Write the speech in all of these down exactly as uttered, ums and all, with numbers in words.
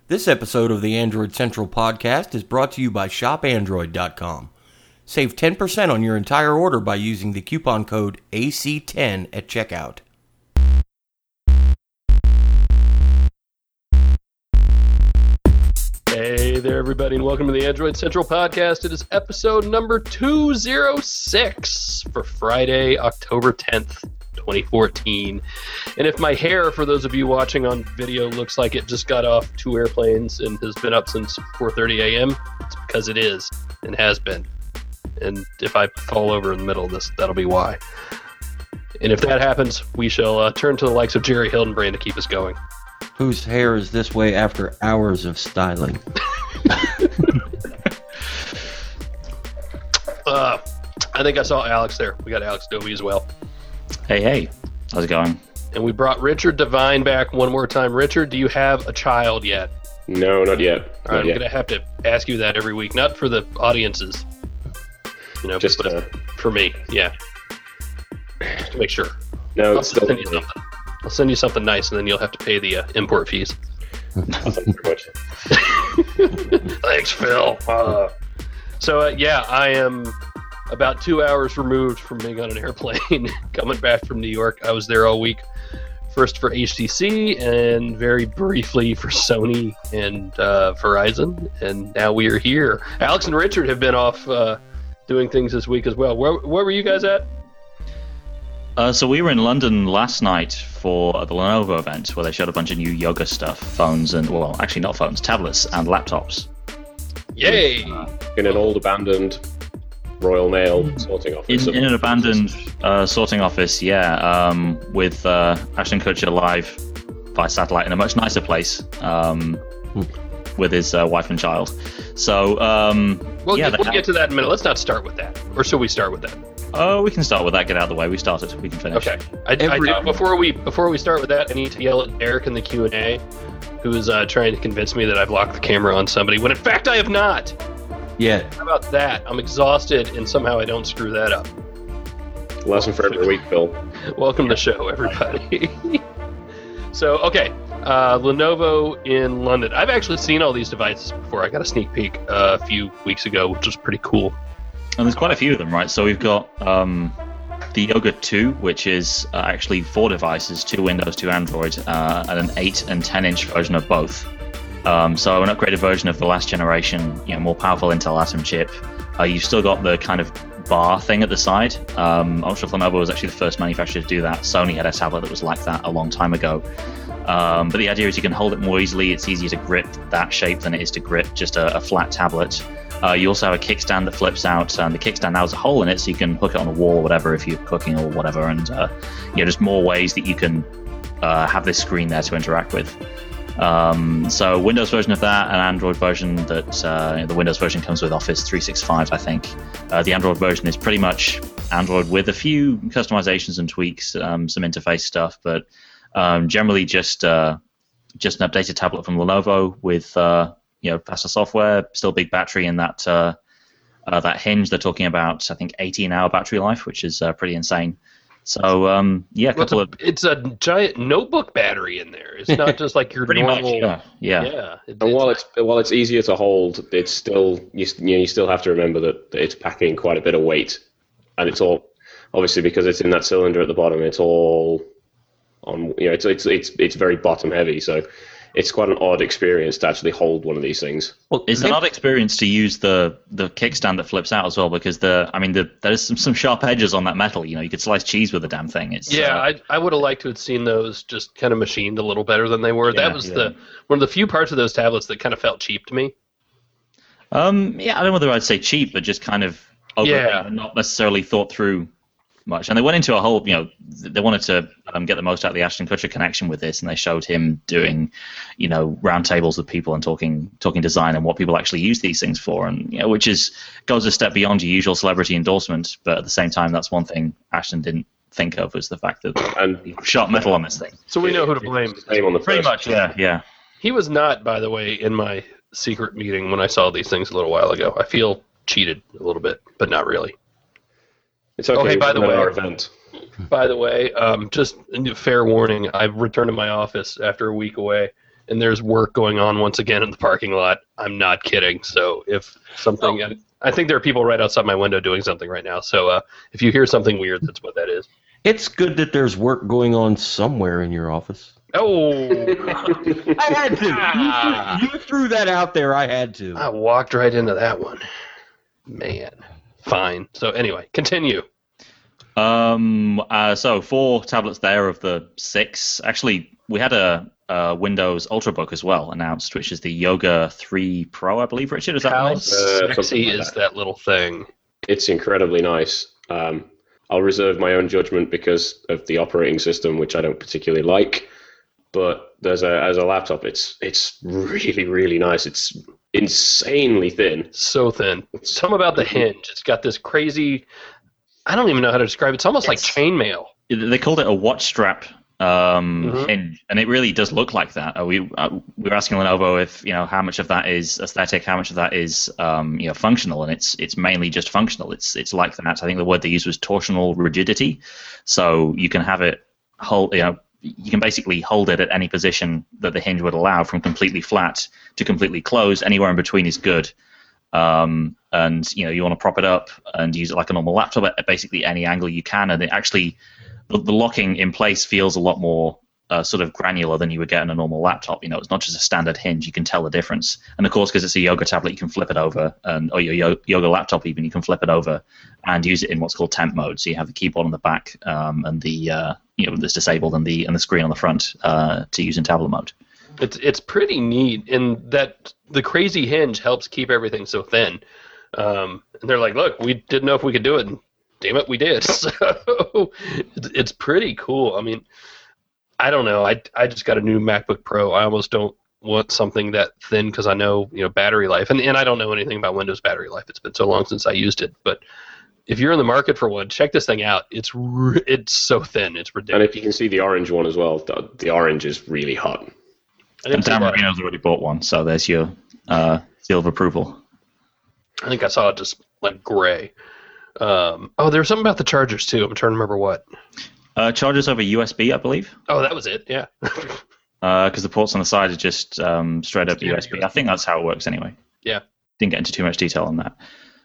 This episode of the Android Central podcast is brought to you by shop android dot com. Save ten percent on your entire order by using the coupon code A C ten at checkout. Hey there, everybody, and welcome to the Android Central podcast. It is episode number two oh six for Friday, October tenth, twenty fourteen. And if my hair, for those of you watching on video, looks like it just got off two airplanes and has been up since four thirty a.m., it's because it is and has been. And if I fall over in the middle of this, that'll be why. And if that happens, we shall uh, turn to the likes of Jerry Hildenbrand to keep us going. Whose hair is this way after hours of styling? uh, I think I saw Alex there. We got Alex Dobie as well. Hey, hey. How's it going? And we brought Richard Devine back one more time. Richard, do you have a child yet? No, not yet. All right, not I'm yet. going to have to ask you that every week. Not for the audiences. You know, Just but uh, for me, yeah. Just to make sure. no, I'll it's still. send you something. I'll send you something nice, and then you'll have to pay the uh, import fees. Thank you very much. Thanks, Phil. Uh, so, uh, yeah, I am about two hours removed from being on an airplane coming back from New York. I was there all week. First for H T C, and very briefly for Sony and uh, Verizon. And now we are here. Alex and Richard have been off uh, doing things this week as well. Where, where were you guys at? Uh, so we were in London last night for the Lenovo event where they showed a bunch of new Yoga stuff, phones and, well, actually not phones, tablets and laptops. Yay! In an old abandoned Royal Mail sorting office. In, in an abandoned uh, sorting office, yeah, um, with uh, Ashton Kutcher live by satellite in a much nicer place um, with his uh, wife and child. So, um, Well, yeah, we'll they get to that in a minute. Let's not start with that. Or should we start with that? Oh, we can start with that. Get out of the way. We started. We can finish. Okay. I, Every- I do, before we before we start with that, I need to yell at Derek in the Q and A, who is uh, trying to convince me that I've locked the camera on somebody, when in fact I have not. Yeah. How about that? I'm exhausted, and somehow I don't screw that up. Lesson for every week, Phil. Welcome to the show, everybody. So, okay, uh, Lenovo in London. I've actually seen all these devices before. I got a sneak peek uh, a few weeks ago, which was pretty cool. And there's quite a few of them, right? So we've got um, the Yoga two, which is uh, actually four devices, two Windows, two Android, uh, and an eight and ten inch version of both. Um, so an upgraded version of the last generation, you know, more powerful Intel Atom chip. Uh, you've still got the kind of bar thing at the side. Um, I'm not sure if Lenovo was actually the first manufacturer to do that. Sony had a tablet that was like that a long time ago. Um, but the idea is you can hold it more easily. It's easier to grip that shape than it is to grip just a, a flat tablet. Uh, you also have a kickstand that flips out, and the kickstand now has a hole in it, so you can hook it on a wall or whatever if you're cooking or whatever. And uh, you know, just more ways that you can uh, have this screen there to interact with. Um, so Windows version of that, an Android version that uh, the Windows version comes with Office three sixty-five, I think. Uh, the Android version is pretty much Android with a few customizations and tweaks, um, some interface stuff, but um, generally just uh, just an updated tablet from Lenovo with uh, you know faster software, still big battery, and that uh, uh, that hinge they're talking about. I think eighteen hour battery life, which is uh, pretty insane. So um, yeah, a Well, it's, couple a, of it's a giant notebook battery in there. It's not just like your pretty normal. much yeah, yeah. Yeah. It, And while it's while it's easier to hold, it's still you, you know you still have to remember that it's packing quite a bit of weight, and it's all obviously because it's in that cylinder at the bottom. It's all on you know it's it's it's it's very bottom heavy, so it's quite an odd experience to actually hold one of these things. Well, it's an odd experience to use the the kickstand that flips out as well, because the I mean the there's some, some sharp edges on that metal. You know, you could slice cheese with the damn thing. It's Yeah, uh, I I would have liked to have seen those just kind of machined a little better than they were. Yeah, that was yeah. the one of the few parts of those tablets that kind of felt cheap to me. um yeah, I don't know whether I'd say cheap, but just kind of over Yeah. and not necessarily thought through much. And they went into a whole, you know, they wanted to um, get the most out of the Ashton Kutcher connection with this, and they showed him doing, you know, roundtables with people and talking talking design and what people actually use these things for, and you know, which is goes a step beyond your usual celebrity endorsement. But at the same time, that's one thing Ashton didn't think of, was the fact that And he sharp metal on this thing. So we know who to blame. Name on the Pretty first. much, yeah, yeah. He was not, by the way, in my secret meeting when I saw these things a little while ago. I feel cheated a little bit, but not really. It's okay. Oh, hey, by the it wasn't way- at our event. By the way, um, just fair warning, I've returned to my office after a week away, and there's work going on once again in the parking lot. I'm not kidding. So if something, oh. I think there are people right outside my window doing something right now. So uh, if you hear something weird, that's what that is. It's good that there's work going on somewhere in your office. Oh, I had to. You, you threw that out there. I had to. I walked right into that one. Man, fine. So anyway, continue. Um. Uh, so four tablets there of the six. Actually, we had a, a Windows Ultrabook as well announced, which is the Yoga three Pro, I believe. Richard, is that How right? sexy Uh, something like is that. that little thing? It's incredibly nice. Um, I'll reserve my own judgment because of the operating system, which I don't particularly like. But there's a as a laptop, it's it's really really nice. It's insanely thin. So thin. Tell me about the hinge. It's got this crazy. I don't even know how to describe it. It's almost like It's- chainmail. They called it a watch strap um, Mhm. hinge, and it really does look like that. Uh, we uh, we were asking Lenovo if you know how much of that is aesthetic, how much of that is um, you know functional, and it's it's mainly just functional. It's it's like that. I think the word they used was torsional rigidity, so you can have it hold you know. You can basically hold it at any position that the hinge would allow, from completely flat to completely closed. Anywhere in between is good. Um, and you know you want to prop it up and use it like a normal laptop at basically any angle you can, and it actually the, the locking in place feels a lot more uh, sort of granular than you would get in a normal laptop. You know, it's not just a standard hinge; you can tell the difference. And of course, because it's a Yoga tablet, you can flip it over, and or your Yo- Yoga laptop even, you can flip it over and use it in what's called temp mode. So you have the keyboard on the back um, and the uh, you know that's disabled, and the and the screen on the front uh, to use in tablet mode. It's it's pretty neat in that the crazy hinge helps keep everything so thin. Um, and they're like, look, we didn't know if we could do it, and damn it, we did. So it's, it's pretty cool. I mean, I don't know. I, I just got a new MacBook Pro. I almost don't want something that thin because I know you know battery life, and and I don't know anything about Windows battery life. It's been so long since I used it, but if you're in the market for one, check this thing out. It's re- it's so thin, it's And ridiculous. if you can see the orange one as well, the, the orange is really hot. I didn't And see Dan that. Marino's already bought one, so there's your uh, seal of approval. I think I saw it just like gray. Um, oh, there was something about the chargers too. I'm trying to remember what. Uh, charges over U S B, I believe, Oh, that was it. Yeah. because uh, the ports on the side are just um, straight up Yeah, U S B. I think that's how it works anyway. Yeah. Didn't get into too much detail on that.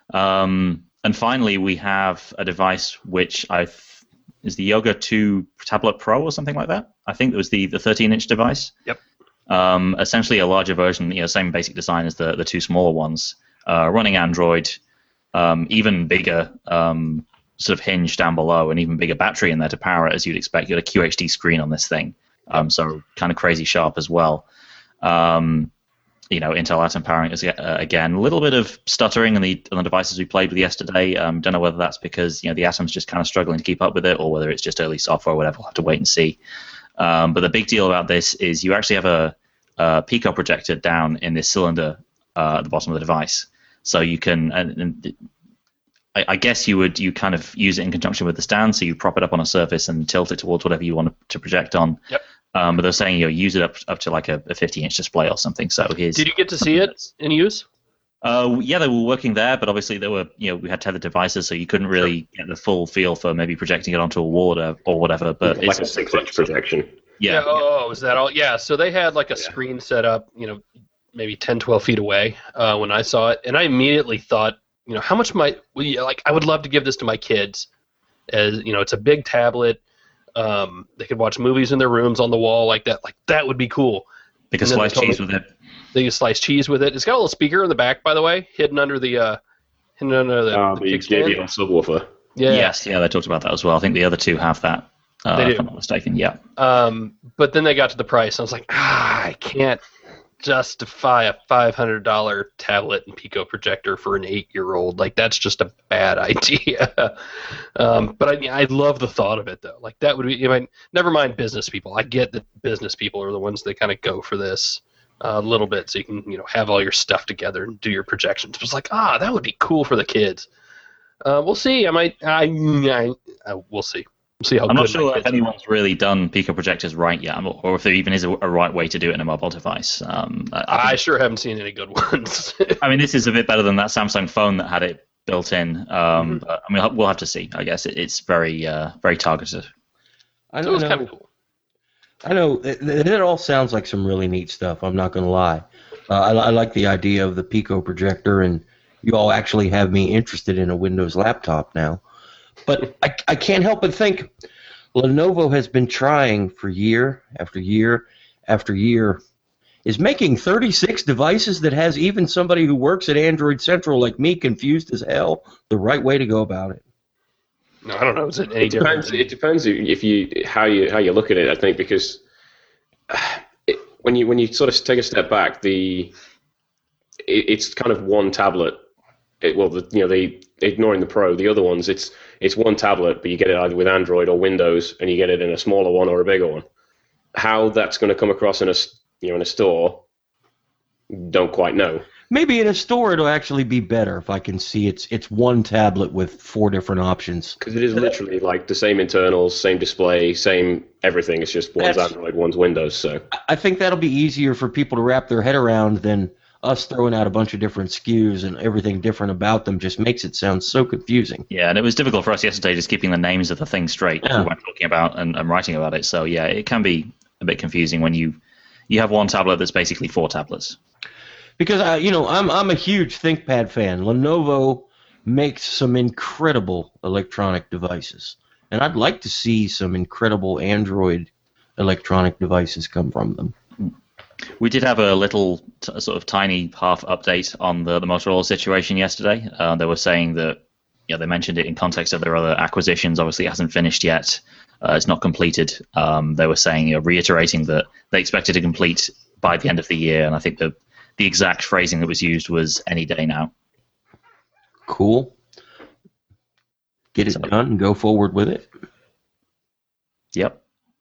Um, and finally, we have a device which I th- is the Yoga two Tablet Pro or something like that. I think it was the the thirteen inch device. Yep. Um, essentially a larger version, you know, same basic design as the the two smaller ones, uh, running Android, um, even bigger um, sort of hinge down below, and even bigger battery in there to power it, as you'd expect. You got a Q H D screen on this thing, um, so kind of crazy sharp as well. Um, you know, Intel Atom powering it uh, again. A little bit of stuttering on the on the devices we played with yesterday. Um, don't know whether that's because you know the Atom's just kind of struggling to keep up with it, or whether it's just early software or whatever. We'll have to wait and see. Um, but the big deal about this is you actually have a, a Pico projector down in this cylinder uh, at the bottom of the device, so you can. And, and I, I guess you would you kind of use it in conjunction with the stand, so you prop it up on a surface and tilt it towards whatever you want to project on. Yep. Um, but they're saying you know, use it up up to like a, a fifty inch display or something. So here's. Did you get to see it in use? Uh, yeah, they were working there, but obviously they were, you know, we had tethered devices, so you couldn't really get the full feel for maybe projecting it onto a wall or, or whatever. But Like a six-inch projection. yeah, Oh, is that all? Yeah. So they had like a Yeah. screen set up, you know, maybe ten, twelve feet away uh, when I saw it, and I immediately thought, you know, how much might we like? I would love to give this to my kids, as you know, it's a big tablet. Um, they could watch movies in their rooms on the wall like that. Like that would be cool. they could and then slice they told cheese me- with it. They can slice cheese with it. It's got a little speaker in the back, by the way, hidden under the uh, hidden under the, Uh, the the kickstand. J B L subwoofer. Yeah. Yes, yeah, they talked about that as well. I think the other two have that, uh, They do. if I'm not mistaken. Yeah. Um, but then they got to the price, and I was like, ah, I can't justify a five hundred dollar tablet and Pico projector for an eight-year-old. Like, that's just a bad idea. um, but I, I love the thought of it, though. Like, that would be, you know, never mind business people. I get that business people are the ones that kind of go for this uh, a little bit, so you can, you know, have all your stuff together and do your projections. It was like, ah, that would be cool for the kids. Uh, we'll see. I might, I, I, I we'll see. We'll see how I'm good not sure my if kids are. anyone's really done Pico projectors right yet, or if there even is a, a right way to do it in a mobile device. Um, I, I, I think- sure haven't seen any good ones. I mean, this is a bit better than that Samsung phone that had it built in. Um, Mm-hmm. but, I mean, we'll have to see. I guess it, it's very, uh, very targeted. I So it don't was know. kind of cool. I know it, it all sounds like some really neat stuff. I'm not going to lie. Uh, I, I like the idea of the Pico projector, and you all actually have me interested in a Windows laptop now. But I, I can't help but think Lenovo has been trying for year after year after year, is making thirty-six devices that has even somebody who works at Android Central like me confused as hell the right way to go about it. No, I don't know. Is it any it depends, different? it depends if you how you how you look at it. I think because it, when you when you sort of take a step back, the it, it's kind of one tablet. It, well, the, you know, they ignoring the Pro, the other ones, it's it's one tablet, but you get it either with Android or Windows, and you get it in a smaller one or a bigger one. How that's going to come across in a you know in a store, don't quite know. Maybe in a store it'll actually be better if I can see it's it's one tablet with four different options. Because it is literally like the same internals, same display, same everything. It's just one's That's, Android, one's Windows. So I think that'll be easier for people to wrap their head around than us throwing out a bunch of different S K Us and everything different about them. Just makes it sound so confusing. Yeah, and it was difficult for us yesterday just keeping the names of the things straight Yeah. we were talking about and, and writing about it. So yeah, it can be a bit confusing when you you have one tablet that's basically four tablets. Because I, you know, I'm I'm a huge ThinkPad fan. Lenovo makes some incredible electronic devices, and I'd like to see some incredible Android electronic devices come from them. We did have a little t- sort of tiny half update on the, the Motorola situation yesterday. Uh, they were saying that, you know, they mentioned it in context of their other acquisitions. Obviously, it hasn't finished yet. Uh, it's not completed. Um, they were saying, you know, reiterating that they expected to complete by the end of the year, and I think the the exact phrasing that was used was any day now. Cool. Get it So- done and go forward with it. Yep.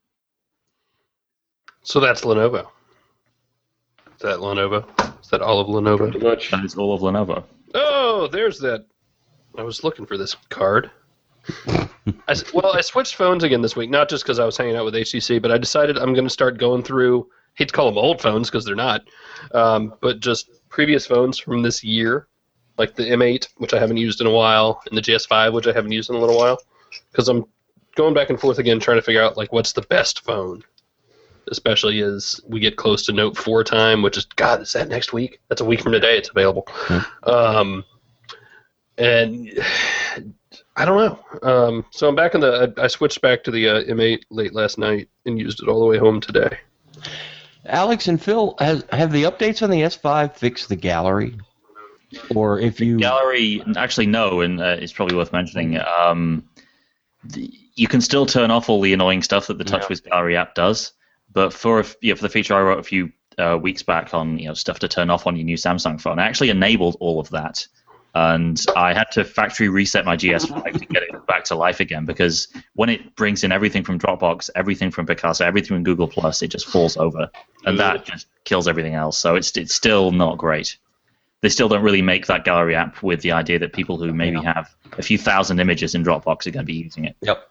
So that's Lenovo. Is that Lenovo? Is that all of Lenovo? pretty much. That is all of Lenovo. Oh, there's that. I was looking for this card. I, s- well, I switched phones again this week, not just because I was hanging out with H T C, but I decided I'm going to start going through, hate to call them old phones because they're not, um, but just previous phones from this year, like the M eight, which I haven't used in a while, and the G S five, which I haven't used in a little while, because I'm going back and forth again trying to figure out like what's the best phone, especially as we get close to Note four time, which is, God, is that next week? That's a week from today it's available. Um, and I don't know. Um, so I'm back in the. I, I switched back to the uh, M eight late last night and used it all the way home today. Alex and Phil, has, have the updates on the S five fixed the gallery? Or if you... Gallery, actually, no, and uh, it's probably worth mentioning. Um, the, you can still turn off all the annoying stuff that the TouchWiz Gallery app does, but for a, you know, for the feature I wrote a few uh, weeks back on, you know, stuff to turn off on your new Samsung phone, I actually enabled all of that, and I had to factory reset my G S five to get it back to life again, because when it brings in everything from Dropbox, everything from Picasa, everything from Google Plus, it just falls over, and that just kills everything else. So it's it's still not great. They still don't really make that gallery app with the idea that people who maybe have a few thousand images in Dropbox are going to be using it. Yep.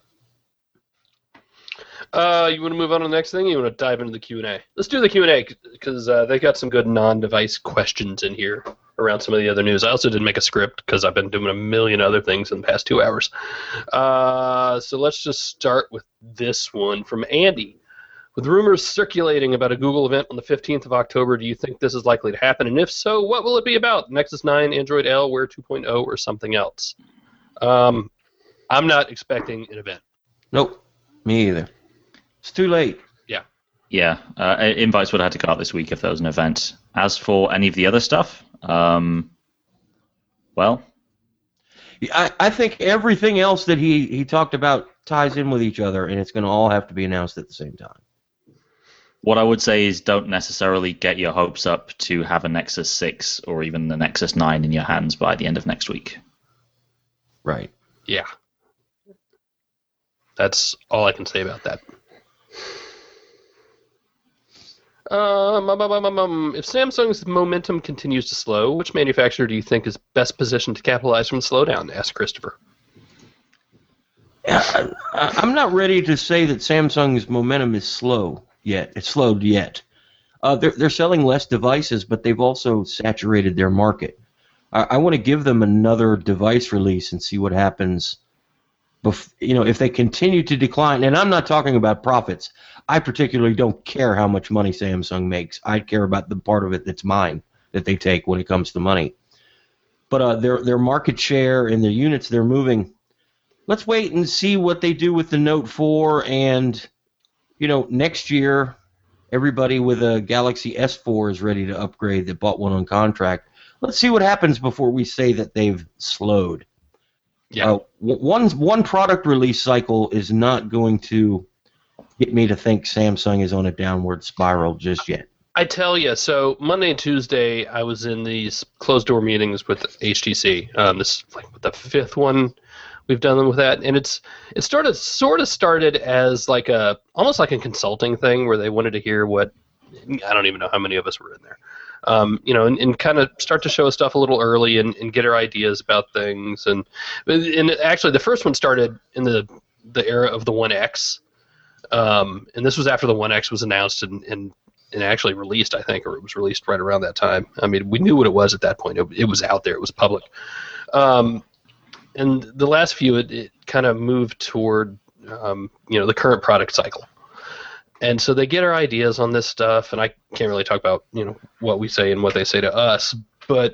Uh, you want to move on to the next thing? Or you want to dive into the Q and A? Let's do the Q and A because uh, they got some good non-device questions in here around some of the other news. I also didn't make a script because I've been doing a million other things in the past two hours. Uh, so let's just start with this one from Andy. With rumors circulating about a Google event on the fifteenth of October, do you think this is likely to happen? And if so, what will it be about? Nexus nine, Android L, Wear two point oh, or something else? Um, I'm not expecting an event. Nope. Me either. It's too late. Yeah. Yeah, uh, invites would have had to go out this week if there was an event. As for any of the other stuff, um, well, I, I think everything else that he, he talked about ties in with each other, and it's going to all have to be announced at the same time. what I would say is don't necessarily get your hopes up to have a Nexus six or even the Nexus nine in your hands by the end of next week. Right. Yeah. That's all I can say about that. Um, um, um, um, um, if Samsung's momentum continues to slow, which manufacturer do you think is best positioned to capitalize from the slowdown? Asked Christopher. I, I, I'm not ready to say that Samsung's momentum is slow yet. It's slowed yet. Uh, they're they're selling less devices, but they've also saturated their market. I, I want to give them another device release and see what happens bef- you know, if they continue to decline, and I'm not talking about profits. I particularly don't care how much money Samsung makes. I care about the part of it that's mine, that they take when it comes to money. But uh, their their market share and their units they're moving. Let's wait and see what they do with the Note four, and you know, next year, everybody with a Galaxy S four is ready to upgrade that bought one on contract. Let's see what happens before we say that they've slowed. Yeah. Uh, one one product release cycle is not going to get me to think Samsung is on a downward spiral just yet. I tell you, so Monday and Tuesday, I was in these closed-door meetings with H T C. Um, this is like the fifth one we've done them with that, and it's it started sort of started as like a almost like a consulting thing where they wanted to hear what I don't even know how many of us were in there, um, you know, and, and kind of start to show us stuff a little early and, and get our ideas about things, and and actually the first one started in the the era of the one X, um, and this was after the one X was announced and. and and actually released, I think, or it was released right around that time. I mean, we knew what it was at that point. It, it was out there. It was public. Um, and the last few, it, it kind of moved toward, um, you know, the current product cycle. And so they get our ideas on this stuff, and I can't really talk about, you know, what we say and what they say to us, but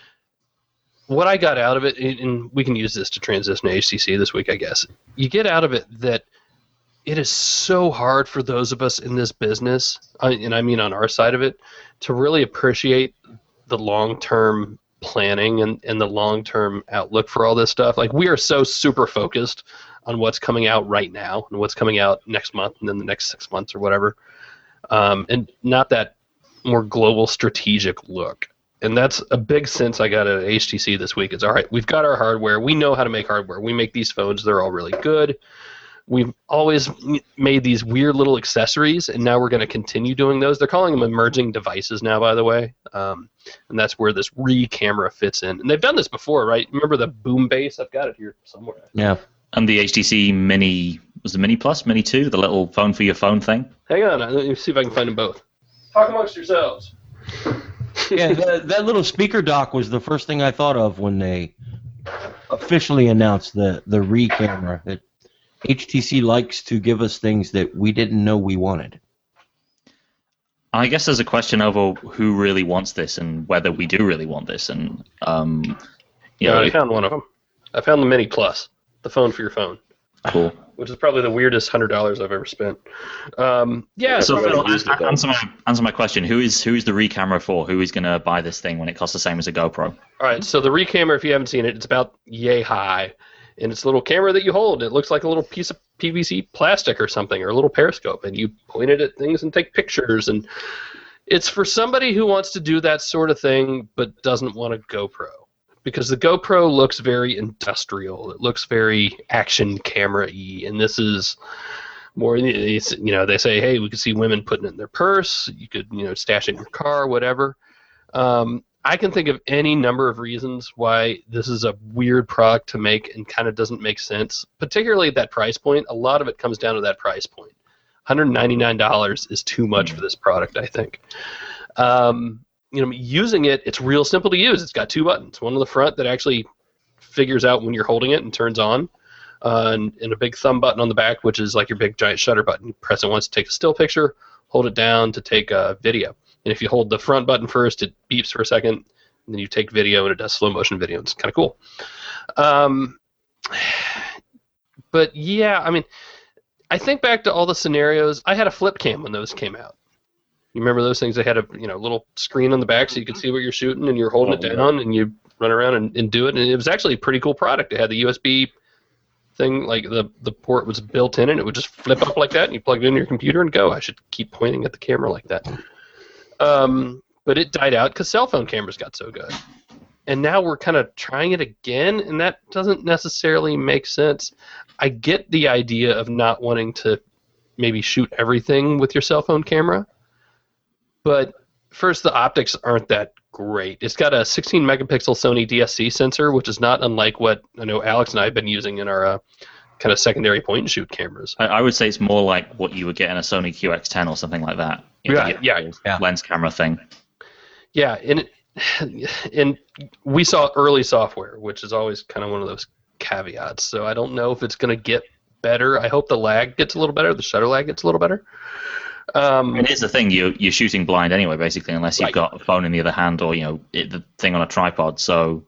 what I got out of it, and we can use this to transition to H T C this week, I guess. You get out of it that it is so hard for those of us in this business, and I mean on our side of it, to really appreciate the long-term planning and, and the long-term outlook for all this stuff. Like, we are so super focused on what's coming out right now and what's coming out next month and then the next six months or whatever, um, and not that more global strategic look. And that's a big sense I got at H T C this week. It's, all right, we've got our hardware. We know how to make hardware. We make these phones. They're all really good. We've always made these weird little accessories, and now we're going to continue doing those. They're calling them emerging devices now, by the way, um, and that's where this Re camera fits in. And they've done this before, right? Remember the Boom Base? I've got it here somewhere. Yeah. And the H T C Mini, was it Mini Plus, Mini two, the little phone for your phone thing? Hang on, let me see if I can find them both. Talk amongst yourselves. Yeah, that, that little speaker dock was the first thing I thought of when they officially announced the, the Re camera. It, H T C likes to give us things that we didn't know we wanted. I guess there's a question over who really wants this and whether we do really want this. And um, you Yeah, know, I found one of them. I found the Mini Plus, the phone for your phone. Cool. Which is probably the weirdest hundred dollars I've ever spent. Um, yeah. So, So, Phil, answer my answer my question. Who is who is the Re camera for? Who is going to buy this thing when it costs the same as a GoPro? all right. So the Re camera, if you haven't seen it, it's about yay high, and it's a little camera that you hold. It looks like a little piece of P V C plastic or something, or a little periscope, and you point it at things and take pictures. And it's for somebody who wants to do that sort of thing but doesn't want a GoPro, because the GoPro looks very industrial. It looks very action camera-y, and this is more. It's, you know, they say, hey, we could see women putting it in their purse. You could, you know, stash it in your car, whatever. Um, I can think of any number of reasons why this is a weird product to make and kind of doesn't make sense, particularly at that price point. A lot of it comes down to that price point. one hundred ninety-nine dollars is too much for this product, I think. Um, you know, using it, it's real simple to use. It's got two buttons, one on the front that actually figures out when you're holding it and turns on, uh, and, and a big thumb button on the back, which is like your big giant shutter button. You press it once to take a still picture, hold it down to take a video. And if you hold the front button first, it beeps for a second, and then you take video, and it does slow motion video. It's kind of cool. Um, but yeah, I mean, I think back to all the scenarios. I had a flip cam when those came out. You remember those things? They had a you know little screen on the back so you could see what you're shooting, and you're holding Oh, it down, yeah. and you run around and, and do it. And it was actually a pretty cool product. It had the U S B thing, like the, the port was built in, and it would just flip up like that, and you plug it into your computer and go. I should keep pointing at the camera like that. Um, but it died out because cell phone cameras got so good. And now we're kind of trying it again, and that doesn't necessarily make sense. I get the idea of not wanting to maybe shoot everything with your cell phone camera, but first, the optics aren't that great. It's got a sixteen megapixel Sony D S C sensor, which is not unlike what I know Alex and I have been using in our uh, kind of secondary point and shoot cameras. I, I would say it's more like what you would get in a Sony Q X ten or something like that. You know, Yeah, the yeah, yeah. lens camera thing. Yeah, and it, and we saw early software, which is always kind of one of those caveats. So I don't know if it's going to get better. I hope the lag gets a little better. The shutter lag gets a little better. Um, and here's the thing: you you're shooting blind anyway, basically, unless you've right. got a phone in the other hand or you know it, the thing on a tripod. So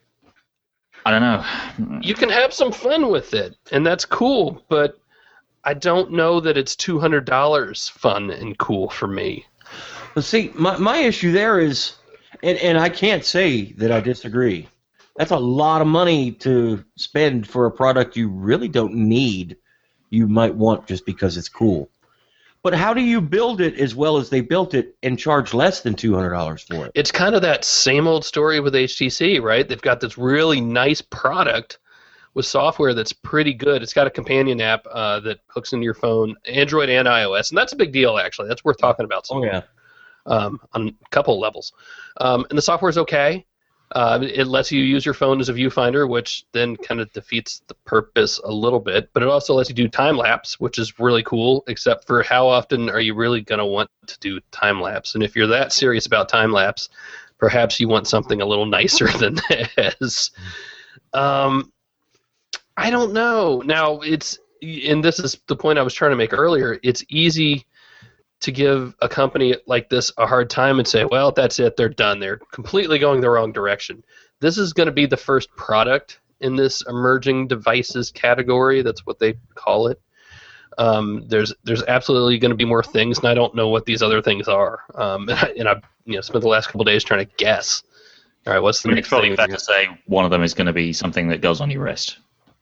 I don't know. You can have some fun with it, and that's cool. But I don't know that it's two hundred dollars fun and cool for me. Well, see, my my issue there is, and and I can't say that I disagree. That's a lot of money to spend for a product you really don't need. You might want just because it's cool. But how do you build it as well as they built it and charge less than two hundred dollars for it? It's kind of that same old story with H T C, right? They've got this really nice product with software that's pretty good. It's got a companion app uh, that hooks into your phone, Android and iOS, and that's a big deal, actually. That's worth talking about. Oh, yeah. Um, on a couple of levels. Um, and the software's okay. Uh, it lets you use your phone as a viewfinder, which then kind of defeats the purpose a little bit. But it also lets you do time-lapse, which is really cool, except for how often are you really going to want to do time-lapse? And if you're that serious about time-lapse, perhaps you want something a little nicer than this. Um, I don't know. Now, it's, and this is the point I was trying to make earlier, it's easy to give a company like this a hard time and say, well, that's it, they're done. They're completely going the wrong direction. This is going to be the first product in this emerging devices category. That's what they call it. Um, there's there's absolutely going to be more things, and I don't know what these other things are. Um, and, I, and I've you know, spent the last couple of days trying to guess. All right, what's the I mean, next it's probably thing? fair to say one of them is going to be something that goes on your wrist.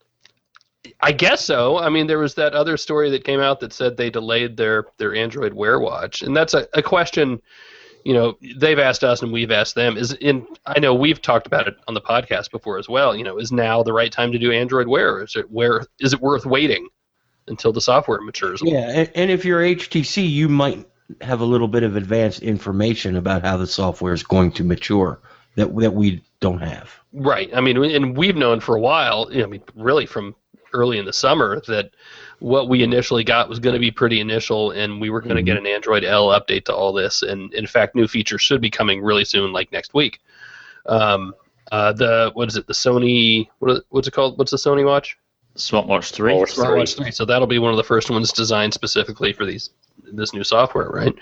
I guess so. I mean, there was that other story that came out that said they delayed their, their Android Wear Watch, and that's a, a question, you know, they've asked us and we've asked them. Is in I know we've talked about it on the podcast before as well. You know, is now the right time to do Android Wear? Is it where is it worth waiting until the software matures? A Yeah, and, and if you're H T C, you might have a little bit of advanced information about how the software is going to mature that that we don't have. Right. I mean, and we've known for a while. You know, I mean, really from early in the summer that what we initially got was going to be pretty initial, and we were going to Mm-hmm. get an Android L update to all this. And in fact, new features should be coming really soon, like next week. Um, uh, the what is it? The Sony what is, what's it called? What's the Sony watch? Smartwatch three. Oh, Smartwatch three. So that'll be one of the first ones designed specifically for these this new software, right?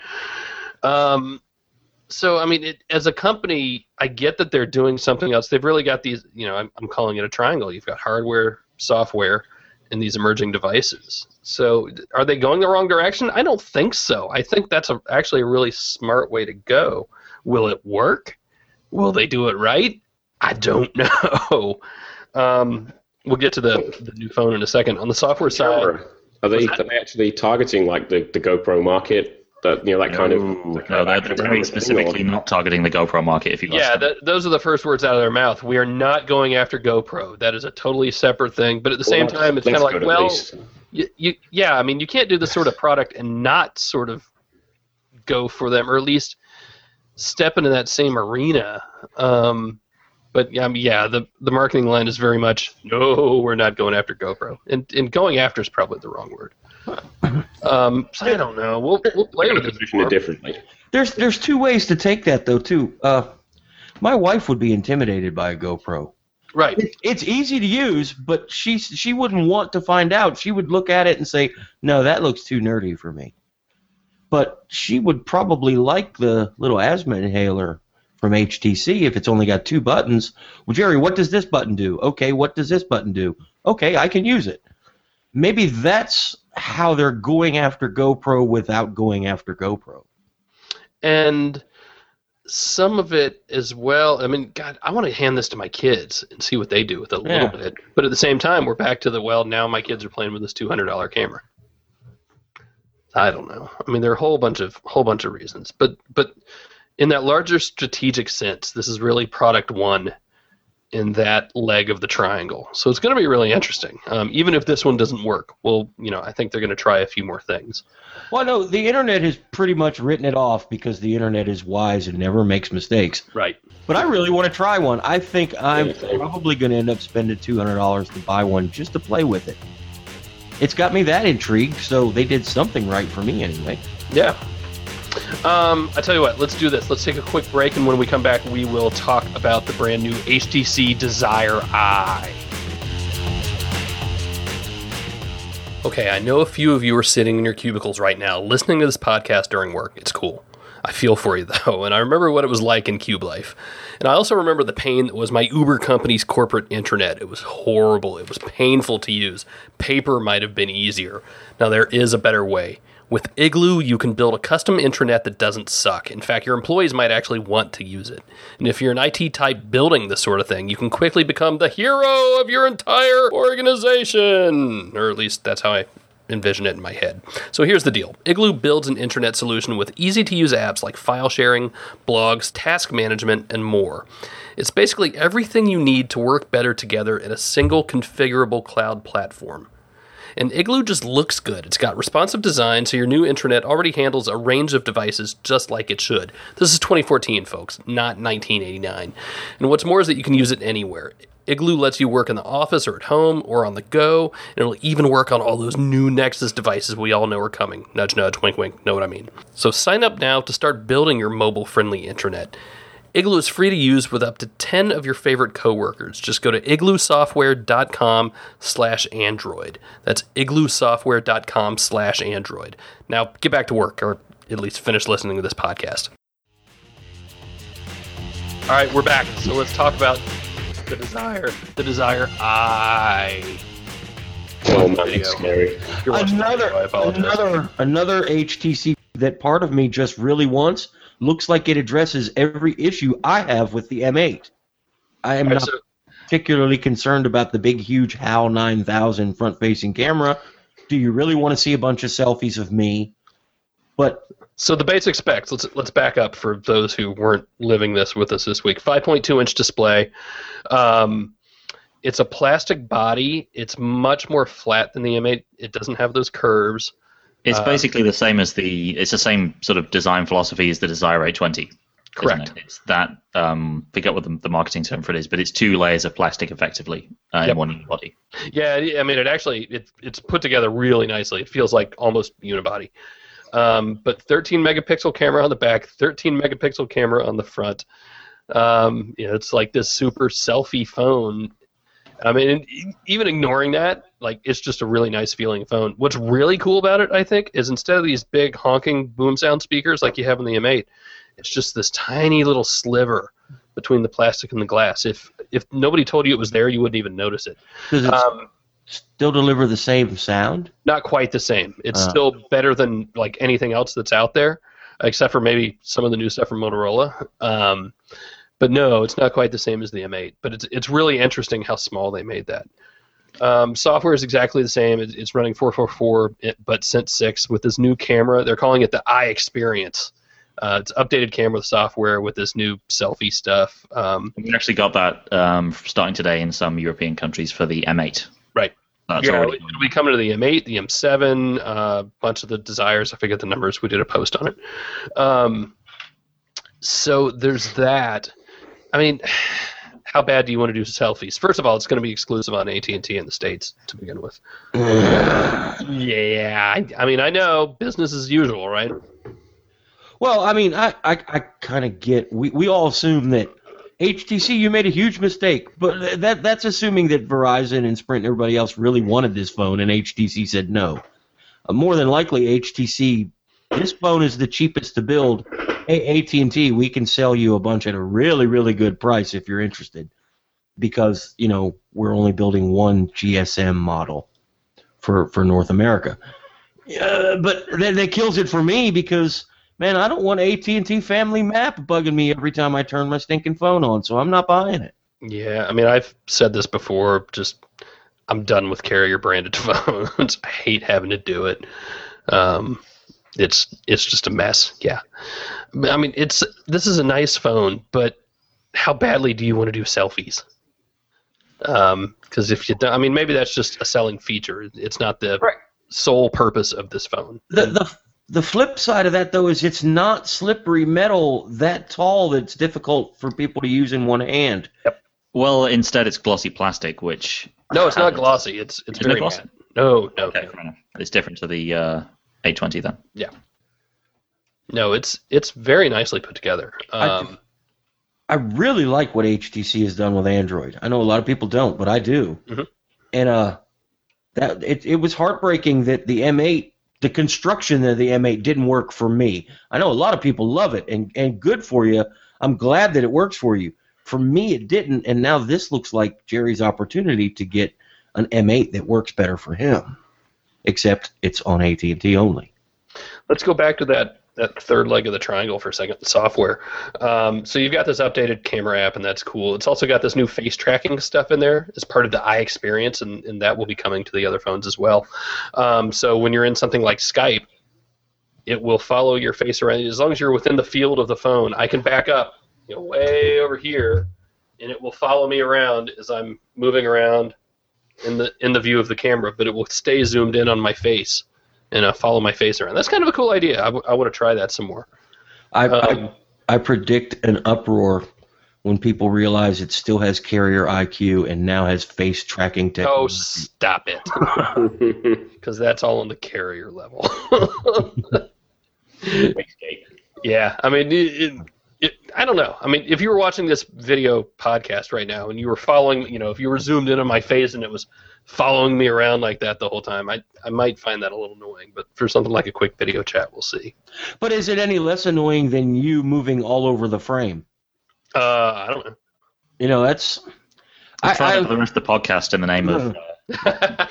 Um, so I mean, it, as a company, I get that they're doing something else. They've really got these. You know, I'm, I'm calling it a triangle. You've got hardware, software, and these emerging devices. So are they going the wrong direction? I don't think so. I think that's a, actually a really smart way to go. Will it work? Will they do it right? I don't know. Um, we'll get to the, the new phone in a second. On the software side, Camera. Are they, are they actually targeting like the, the GoPro market? That you know that kind of No, that kind no, of they're, action they're camera very thing, specifically or- not targeting the GoPro market. If you yeah, th- those are the first words out of their mouth. We are not going after GoPro. That is a totally separate thing. But at the Well, same that's- time, it's that's kind of like, good at well, least. you, you, yeah, I mean, you can't do this sort of product and not sort of go for them, or at least step into that same arena. Um, but yeah, I mean, yeah, the the marketing line is very much, no, we're not going after GoPro, and and going after is probably the wrong word. Um, so I don't know. We'll we'll play They're with going to it. position it differently. There's there's two ways to take that though too. Uh, my wife would be intimidated by a GoPro. Right. It, it's easy to use, but she she wouldn't want to find out. She would look at it and say, "No, that looks too nerdy for me." But she would probably like the little asthma inhaler from H T C if it's only got two buttons. Well, Jerry, what does this button do? Okay, what does this button do? Okay, I can use it. Maybe that's how they're going after GoPro without going after GoPro. And some of it as well, I mean, God, I want to hand this to my kids and see what they do with it a Yeah. little bit. But at the same time, we're back to the, well, now my kids are playing with this two hundred dollars camera. I don't know. I mean, there are a whole bunch of whole bunch of reasons. But but in that larger strategic sense, this is really product one in that leg of the triangle. So it's going to be really interesting. Um, even if this one doesn't work, well, you know, I think they're going to try a few more things. Well, no, the internet has pretty much written it off because the internet is wise and never makes mistakes. Right. But I really want to try one. I think I'm Yeah, same. probably going to end up spending two hundred dollars to buy one just to play with it. It's got me that intrigued, so they did something right for me anyway. Yeah. Um, I tell you what, let's do this. Let's take a quick break, and when we come back, we will talk about the brand new H T C Desire Eye. Okay, I know a few of you are sitting in your cubicles right now listening to this podcast during work. It's cool. I feel for you, though, and I remember what it was like in Cube Life. And I also remember the pain that was my Uber company's corporate intranet. It was horrible. It was painful to use. Paper might have been easier. Now, there is a better way. With Igloo, you can build a custom intranet that doesn't suck. In fact, your employees might actually want to use it. And if you're an I T type building this sort of thing, you can quickly become the hero of your entire organization. Or at least that's how I envision it in my head. So here's the deal. Igloo builds an intranet solution with easy-to-use apps like file sharing, blogs, task management, and more. It's basically everything you need to work better together in a single configurable cloud platform. And Igloo just looks good. It's got responsive design, so your new intranet already handles a range of devices just like it should. This is twenty fourteen, folks, not nineteen eighty-nine. And what's more is that you can use it anywhere. Igloo lets you work in the office or at home or on the go, and it'll even work on all those new Nexus devices we all know are coming. Nudge, nudge, wink, wink, know what I mean. So sign up now to start building your mobile-friendly intranet. Igloo is free to use with up to ten of your favorite coworkers. Just go to igloosoftware.com slash Android. That's igloosoftware.com slash Android. Now, get back to work, or at least finish listening to this podcast. All right, we're back. So let's talk about the Desire. The Desire I. Oh, man, it's scary. Another, another, another H T C that part of me just really wants. Looks like it addresses every issue I have with the M eight. I am Right, not so- particularly concerned about the big, huge HAL nine thousand front-facing camera. Do you really want to see a bunch of selfies of me? But So the basic specs, let's let's back up for those who weren't living this with us this week. five point two inch display. Um, it's a plastic body. It's much more flat than the M eight. It doesn't have those curves. It's Uh, basically the same as the. It's the same sort of design philosophy as the Desire A twenty. Correct. It? It's that. Um, forget what the, the marketing term for it is, but it's two layers of plastic effectively uh, Yep. in one body. Yeah, I mean, it actually it, it's put together really nicely. It feels like almost unibody. Um, but thirteen megapixel camera on the back, thirteen megapixel camera on the front. Um, you know, it's like this super selfie phone. I mean, even ignoring that, like, it's just a really nice feeling phone. What's really cool about it, I think, is instead of these big honking boom sound speakers like you have in the M eight, it's just this tiny little sliver between the plastic and the glass. If if nobody told you it was there, you wouldn't even notice it. does it Um, still deliver the same sound? Not quite the same. It's Uh. still better than like anything else that's out there, except for maybe some of the new stuff from Motorola. Um, but no, it's not quite the same as the M eight. But it's it's really interesting how small they made that. Um, software is exactly the same. It's, it's running four four four, but Sense six with this new camera. They're calling it the iExperience. Uh, it's updated camera software with this new selfie stuff. Um, We actually got that um, starting today in some European countries for the M eight. Right. That's yeah, already. it'll be coming to the M eight, the M seven, a uh, bunch of the Desires. I forget the numbers. We did a post on it. Um, so there's that. I mean, how bad do you want to do selfies? First of all, it's going to be exclusive on A T and T in the States to begin with. yeah, I, I mean, I know business as usual, right? Well, I mean, I, I, I kind of get. We, we all assume that H T C, you made a huge mistake, but that that's assuming that Verizon and Sprint and everybody else really wanted this phone, and H T C said no. Uh, more than likely, H T C, this phone is the cheapest to build. Hey, A T and T, we can sell you a bunch at a really, really good price if you're interested, because you know we're only building one G S M model for for North America. Uh, but that, that kills it for me because. Man, I don't want A T and T Family Map bugging me every time I turn my stinking phone on, so I'm not buying it. Yeah, I mean, I've said this before. Just, I'm done with carrier branded phones. I hate having to do it. Um, it's it's just a mess. Yeah, I mean, it's this is a nice phone, but how badly do you want to do selfies? Um, because if you, don't, I mean, maybe that's just a selling feature. It's not the Right. sole purpose of this phone. The the the flip side of that though is it's not slippery metal that tall that it's difficult for people to use in one hand. Well, instead it's glossy plastic, which No, it's not glossy. It's it's Isn't it very glossy? matte. No, no, okay, fair enough. It's different to the uh, A twenty then. no. It's it's very nicely put together. I- Um, I really like what H T C has done with Android. I know a lot of people don't, but I do. Mhm. And uh, that it, it was heartbreaking that the M eight, the construction of the M eight didn't work for me. I know a lot of people love it, and, and good for you. I'm glad that it works for you. For me, it didn't, and now this looks like Jerry's opportunity to get an M eight that works better for him, except it's on A T and T only. Let's go back to that, that third leg of the triangle for a second, the software. Um, so you've got this updated camera app, and that's cool. It's also got this new face tracking stuff in there as part of the iExperience, and, and that will be coming to the other phones as well. Um, so when you're in something like Skype, it will follow your face around. As long as you're within the field of the phone, I can back up, you know, way over here, and it will follow me around as I'm moving around in the in the view of the camera, but it will stay zoomed in on my face and uh, follow my face around. That's kind of a cool idea. I, w- I want to try that some more. I, Um, I I predict an uproar when people realize it still has carrier I Q and now has face tracking oh, technology. stop it. Because that's all on the carrier level. Escape. Yeah, I mean, it, it, it, I don't know. I mean, if you were watching this video podcast right now and you were following, you know, if you were zoomed in on my face and it was following me around like that the whole time, I I might find that a little annoying. But for something like a quick video chat, we'll see. But is it any less annoying than you moving all over the frame? Uh, I don't know. You know, that's... I'm trying I, for the rest of the podcast in the name of. Uh,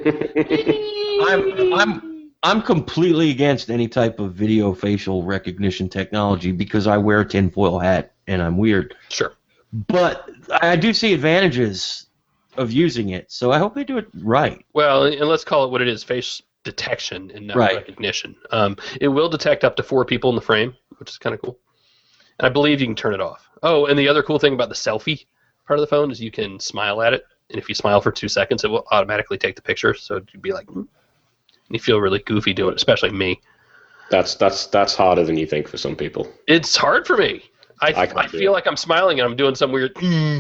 I'm, I'm, I'm completely against any type of video facial recognition technology because I wear a tinfoil hat and I'm weird. Sure. But I do see advantages of using it, so I hope they do it right. Well, and let's call it what it is, face detection and not Right. recognition. Um, it will detect up to four people in the frame, which is kind of cool. And I believe you can turn it off. Oh, and the other cool thing about the selfie part of the phone is you can smile at it, and if you smile for two seconds, it will automatically take the picture, so you'd be like, hmm. And you feel really goofy doing it, especially me. That's that's that's harder than you think for some people. It's hard for me. I, I I, can't do feel it. like I'm smiling and I'm doing some weird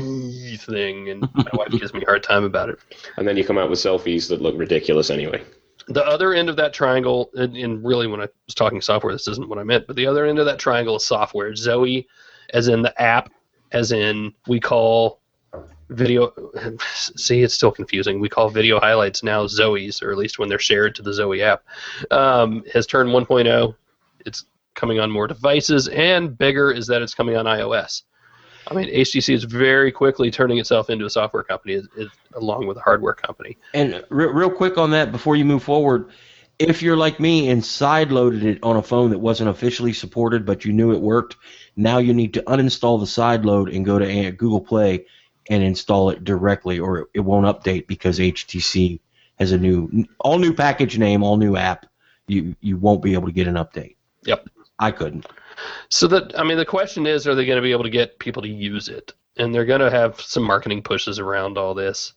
thing, and my wife gives me a hard time about it. And then you come out with selfies that look ridiculous anyway. The other end of that triangle, and, and really when I was talking software, this isn't what I meant, but the other end of that triangle is software. Zoe, as in the app, as in we call video, see, it's still confusing. We call video highlights now Zoe's, or at least when they're shared to the Zoe app, um, has turned one point oh. It's coming on more devices, and bigger is that it's coming on iOS. I mean, H T C is very quickly turning itself into a software company, is, is, along with a hardware company. And re- real quick on that, before you move forward, if you're like me and side-loaded it on a phone that wasn't officially supported but you knew it worked, now you need to uninstall the side load and go to uh, Google Play and install it directly, or it won't update because H T C has a new, all new package name, all new app. You you won't be able to get an update. Yep. I couldn't. So that I mean, the question is, are they going to be able to get people to use it? And they're going to have some marketing pushes around all this.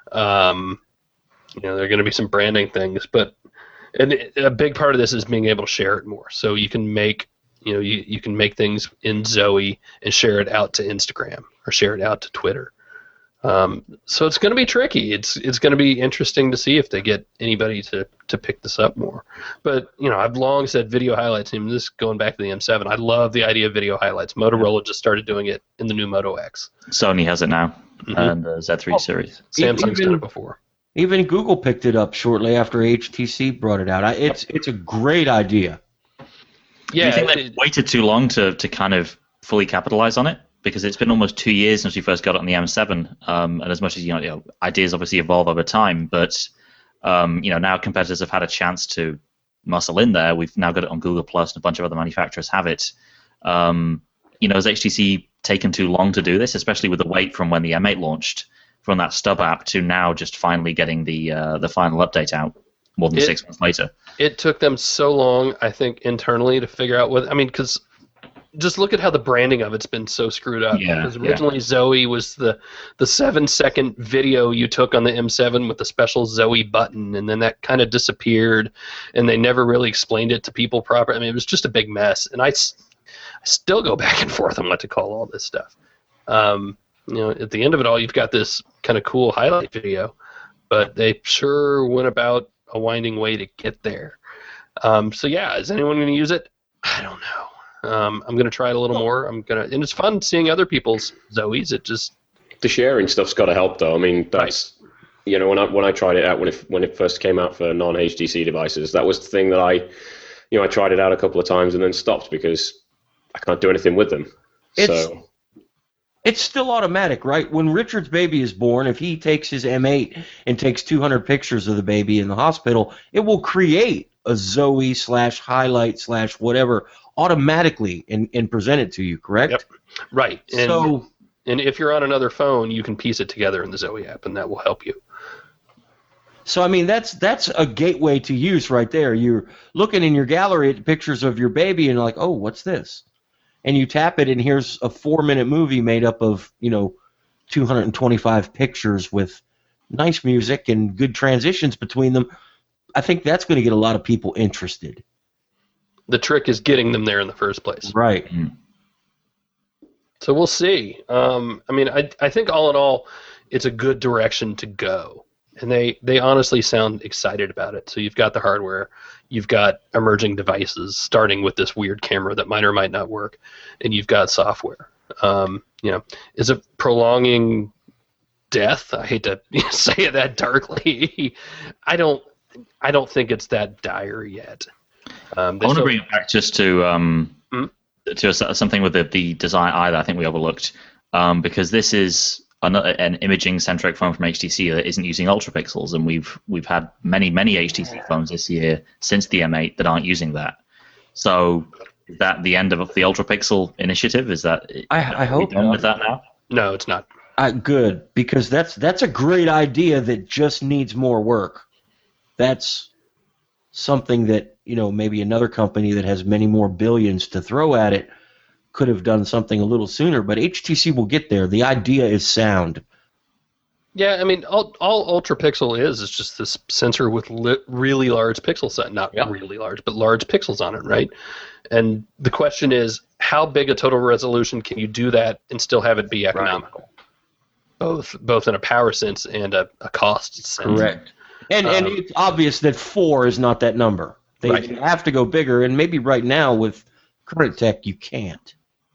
Um, you know, there are going to be some branding things, but and a big part of this is being able to share it more. So you can make, you know, you, you can make things in Zoe and share it out to Instagram or share it out to Twitter. Um, so it's going to be tricky. It's it's going to be interesting to see if they get anybody to, to pick this up more. But, you know, I've long said video highlights, and this going back to the M seven, I love the idea of video highlights. Motorola just started doing it in the new Moto X. Sony has it now, Mhm. and the Z three Oh. series. Samsung's Even- done it before. Even Google picked it up shortly after H T C brought it out. I, it's it's a great idea. Do Yeah, you think it- they've waited too long to, to kind of fully capitalize on it? Because it's been almost two years since we first got it on the M seven, um, and as much as you know, you know, ideas obviously evolve over time, but um, you know, now competitors have had a chance to muscle in there. We've now got it on Google Plus, and a bunch of other manufacturers have it. Um, you know, has H T C taken too long to do this, especially with the wait from when the M eight launched, from that stub app to now just finally getting the uh, the final update out more than It- six months later? it took them so long, I think, internally to figure out what. I mean, because just look at how the branding of it's been so screwed up. Yeah, Because yeah. originally Zoe was the the seven second video you took on the M seven with the special Zoe button, and then that kind of disappeared, and they never really explained it to people properly. I mean, it was just a big mess, and I, s- I still go back and forth on what to call all this stuff. Um, you know, at the end of it all, you've got this kind of cool highlight video, but they sure went about a winding way to get there. Um, so yeah, is anyone going to use it? I don't know. Um, I'm going to try it a little more. I'm gonna, and it's fun seeing other people's Zoes. It just The sharing stuff's got to help, though. I mean, that's you know, when I when I tried it out when it when it first came out for non H T C devices, that was the thing that I, you know, I tried it out a couple of times and then stopped because I can't do anything with them. It's, so it's still automatic, right? When Richard's baby is born, if he takes his M eight and takes two hundred pictures of the baby in the hospital, it will create a Zoe slash highlight slash whatever automatically and, and present it to you, correct? Yep. Right. And, so, and if you're on another phone, you can piece it together in the Zoe app, and that will help you. So, I mean, that's that's a gateway to use right there. You're looking in your gallery at pictures of your baby, and you're like, oh, what's this? And you tap it, and here's a four-minute movie made up of, you know, two hundred twenty-five pictures with nice music and good transitions between them. I think that's going to get a lot of people interested. The trick is getting them there in the first place. Right. Mm. So we'll see. Um, I mean, I I think all in all, it's a good direction to go. And they, they honestly sound excited about it. So you've got the hardware, you've got emerging devices, starting with this weird camera that might or might not work, and you've got software. Um, you know, is it prolonging death? I hate to say it that darkly. I don't I don't think it's that dire yet. Um, I want to still, bring it back just to um, Hmm? to something with the, the design eye that I think we overlooked, um, because this is another, an imaging-centric phone from H T C that isn't using ultrapixels, and we've we've had many many H T C phones this year since the M eight that aren't using that. So is that the end of the ultrapixel initiative? Is that I, I are we hope done not. with that now? no, it's not. Uh, good, because that's that's a great idea that just needs more work. That's something that, you know, maybe another company that has many more billions to throw at it could have done something a little sooner, but H T C will get there. The idea is sound. Yeah, I mean, all, all UltraPixel is is just this sensor with li- really large pixel set, not Yeah. really large, but large pixels on it, right? And the question is, how big a total resolution can you do that and still have it be economical? Both both in a power sense and a, a cost sense. Correct. And and Um, it's obvious that four is not that number. They Right. have to go bigger, and maybe right now with current tech you can't.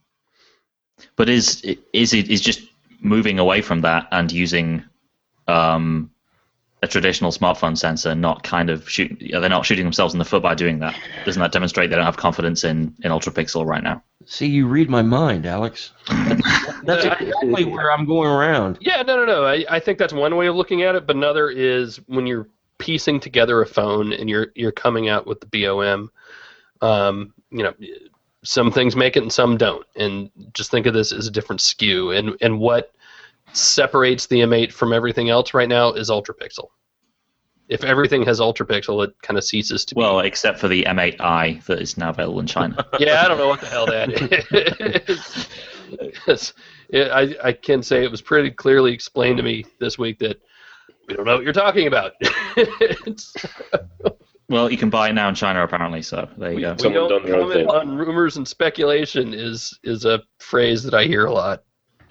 But is is it is just moving away from that and using um, a traditional smartphone sensor, not kind of shoot? They're not shooting themselves in the foot by doing that. Doesn't that demonstrate they don't have confidence in in ultrapixel right now? See, you read my mind, Alex. That's exactly where I'm going around. Yeah, no, no, no. I, I think that's one way of looking at it, but another is when you're piecing together a phone and you're you're coming out with the B O M. Um, you know, some things make it and some don't, and just think of this as a different S K U. And and what separates the M eight from everything else right now is UltraPixel. If everything has UltraPixel, it kind of ceases to be. Well, except for the M eight i that is now available in China. Yeah, I don't know what the hell that is. It's- it, I, I can say it was pretty clearly explained to me this week that we don't know what you're talking about. It's, Well, you can buy it now in China apparently. So there you we, go. we Someone don't done their own comment thing. on rumors and speculation is is a phrase that I hear a lot.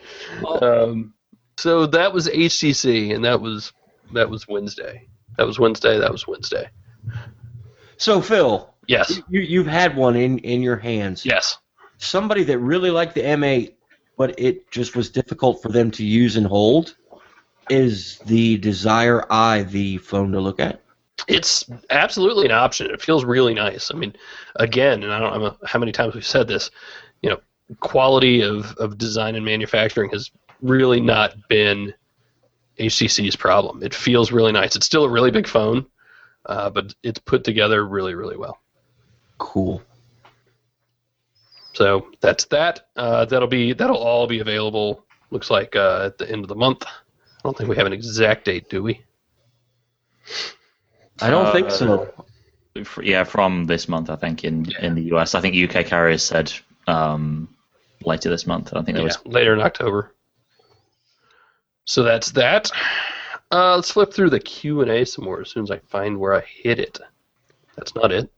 Um, so that was H T C, and that was that was Wednesday. That was Wednesday. That was Wednesday. So, Phil, Yes. you, you've had one in, in your hands. Yes. Somebody that really liked the M eight, but it just was difficult for them to use and hold, is the Desire Eye the phone to look at? It's absolutely an option. It feels really nice. I mean, again, and I don't know how many times we've said this, you know, quality of, of design and manufacturing has really not been H T C's problem. It feels really nice. It's still a really big phone, uh, but it's put together really, really well. Cool. So that's that. Uh, that'll be that'll all be available. Looks like uh, at the end of the month. I don't think we have an exact date, do we? I don't think Uh, so. F- Yeah, from this month, I think in, in the U S. I think U K carriers said um, later this month. I don't think there Yeah, was. later in October. So that's that. Uh, let's flip through the Q and A some more as soon as I find where I hit it. That's not it.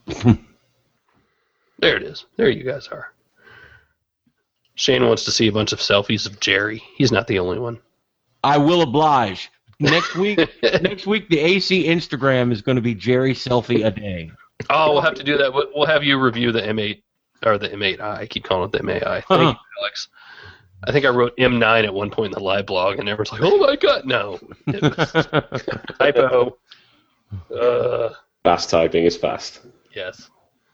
There it is. There you guys are. Shane wants to see a bunch of selfies of Jerry. He's not the only one. I will oblige. Next week, next week, the A C Instagram is going to be Jerry selfie a day. Oh, we'll have to do that. We'll we'll have you review the M eight or the M eight i. I keep calling it the M eight i. Thank Uh-huh. you, Alex. I think I wrote M nine at one point in the live blog, and everyone's like, "Oh my god, no!" It was typo. Uh, Fast typing is fast. yes.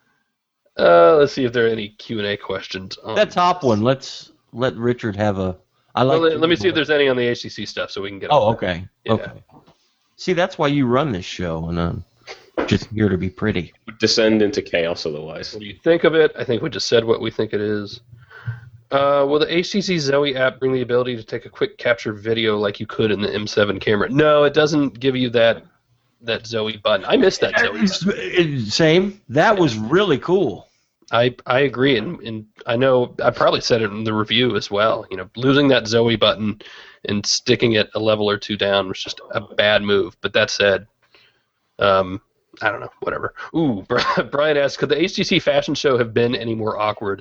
Uh, let's see if there are any Q and A questions. On That top one, let's let Richard have a. I like. Well, let, let me see if there's any on the H T C stuff, so we can get. Oh, on that. okay. Yeah. Okay. See, that's why you run this show, and I'm just here to be pretty. Would descend into chaos otherwise. What do you think of it? I think we just said what we think it is. Uh, will the H T C Zoe app bring the ability to take a quick capture video like you could in the M seven camera? No, it doesn't give you that that Zoe button. I missed that Zoe button. It's- Same. That was really cool. I, I agree, and, and I know I probably said it in the review as well. You know, losing that Zoe button and sticking it a level or two down was just a bad move. But that said, um, I don't know, whatever. Ooh, Brian asked, could the H T C fashion show have been any more awkward?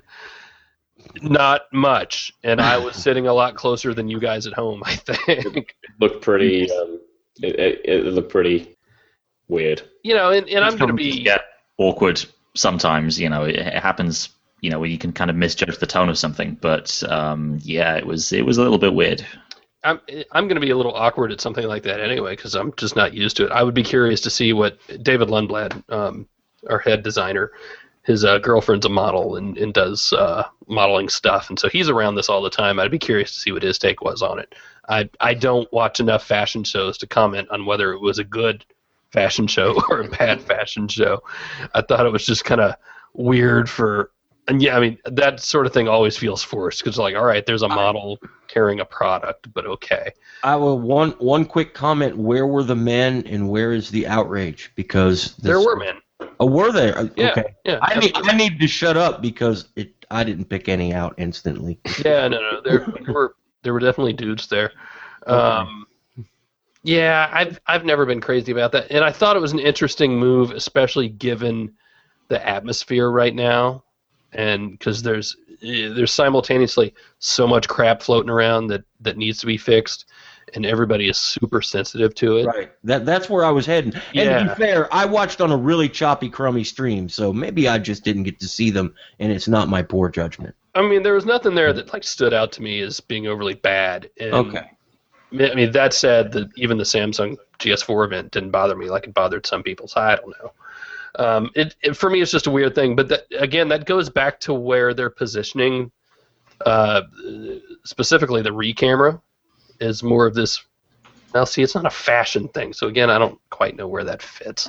Not much, and I was sitting a lot closer than you guys at home, I think. Looked pretty. Um, it, it, it looked pretty weird. You know, and, and I'm going to Just be... get awkward sometimes. You know, it, it happens. You know, where you can kind of misjudge the tone of something. But um, yeah, it was it was a little bit weird. I'm I'm going to be a little awkward at something like that anyway because I'm just not used to it. I would be curious to see what David Lundblad, um, our head designer, his uh, girlfriend's a model and, and does uh, modeling stuff, and so he's around this all the time. I'd be curious to see what his take was on it. I I don't watch enough fashion shows to comment on whether it was a good fashion show or a bad fashion show. I thought it was just kind of weird for, and yeah, I mean that sort of thing always feels forced because like, all right, there's a model carrying a product, but okay. I will one one quick comment. Where were the men, and where is the outrage? Because this, There were men. Oh, were there? Yeah, Okay. yeah. I need I need to shut up because it. I didn't pick any out instantly. Yeah, no, no, there, there were there were definitely dudes there. Um, yeah, I've I've never been crazy about that, and I thought it was an interesting move, especially given the atmosphere right now, and because there's there's simultaneously so much crap floating around that, that needs to be fixed, and everybody is super sensitive to it. Right. That that's where I was heading. And Yeah. to be fair, I watched on a really choppy, crummy stream, so maybe I just didn't get to see them, and it's not my poor judgment. I mean, there was nothing there that like stood out to me as being overly bad. And, Okay. I mean, that said, that even the Samsung G S four event didn't bother me like it bothered some people. So I don't know. Um, it, it for me, it's just a weird thing. But that, again, that goes back to where they're positioning, uh, specifically the Re camera, is more of this. Now, see, it's not a fashion thing. So again, I don't quite know where that fits.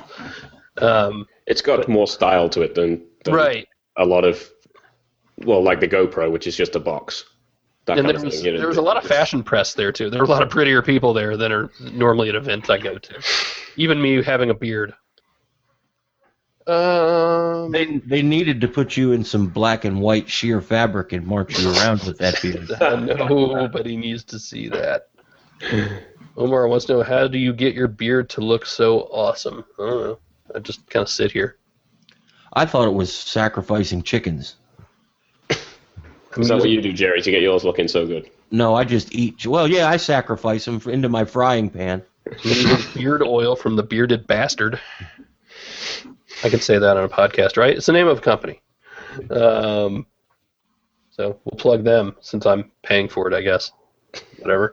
Um, It's got more style to it than, than right. a lot of, well, like the GoPro, which is just a box. That And kind there of was, thing. You know, there was a lot of fashion press there, too. There were a lot of prettier people there than are normally at events I go to. Even me having a beard. Um, They they needed to put you in some black and white sheer fabric and march you around with that beard. Nobody needs to see that. Omar wants to know, how do you get your beard to look so awesome? I don't know. I just kind of sit here. I thought it was sacrificing chickens. Is that what you do, Jerry, to get yours looking so good? No, I just eat. Well, yeah, I sacrifice them for, into my frying pan. Beard oil from the Bearded Bastard. I can say that on a podcast, right? It's the name of a company. Um, so we'll plug them since I'm paying for it, I guess. Whatever.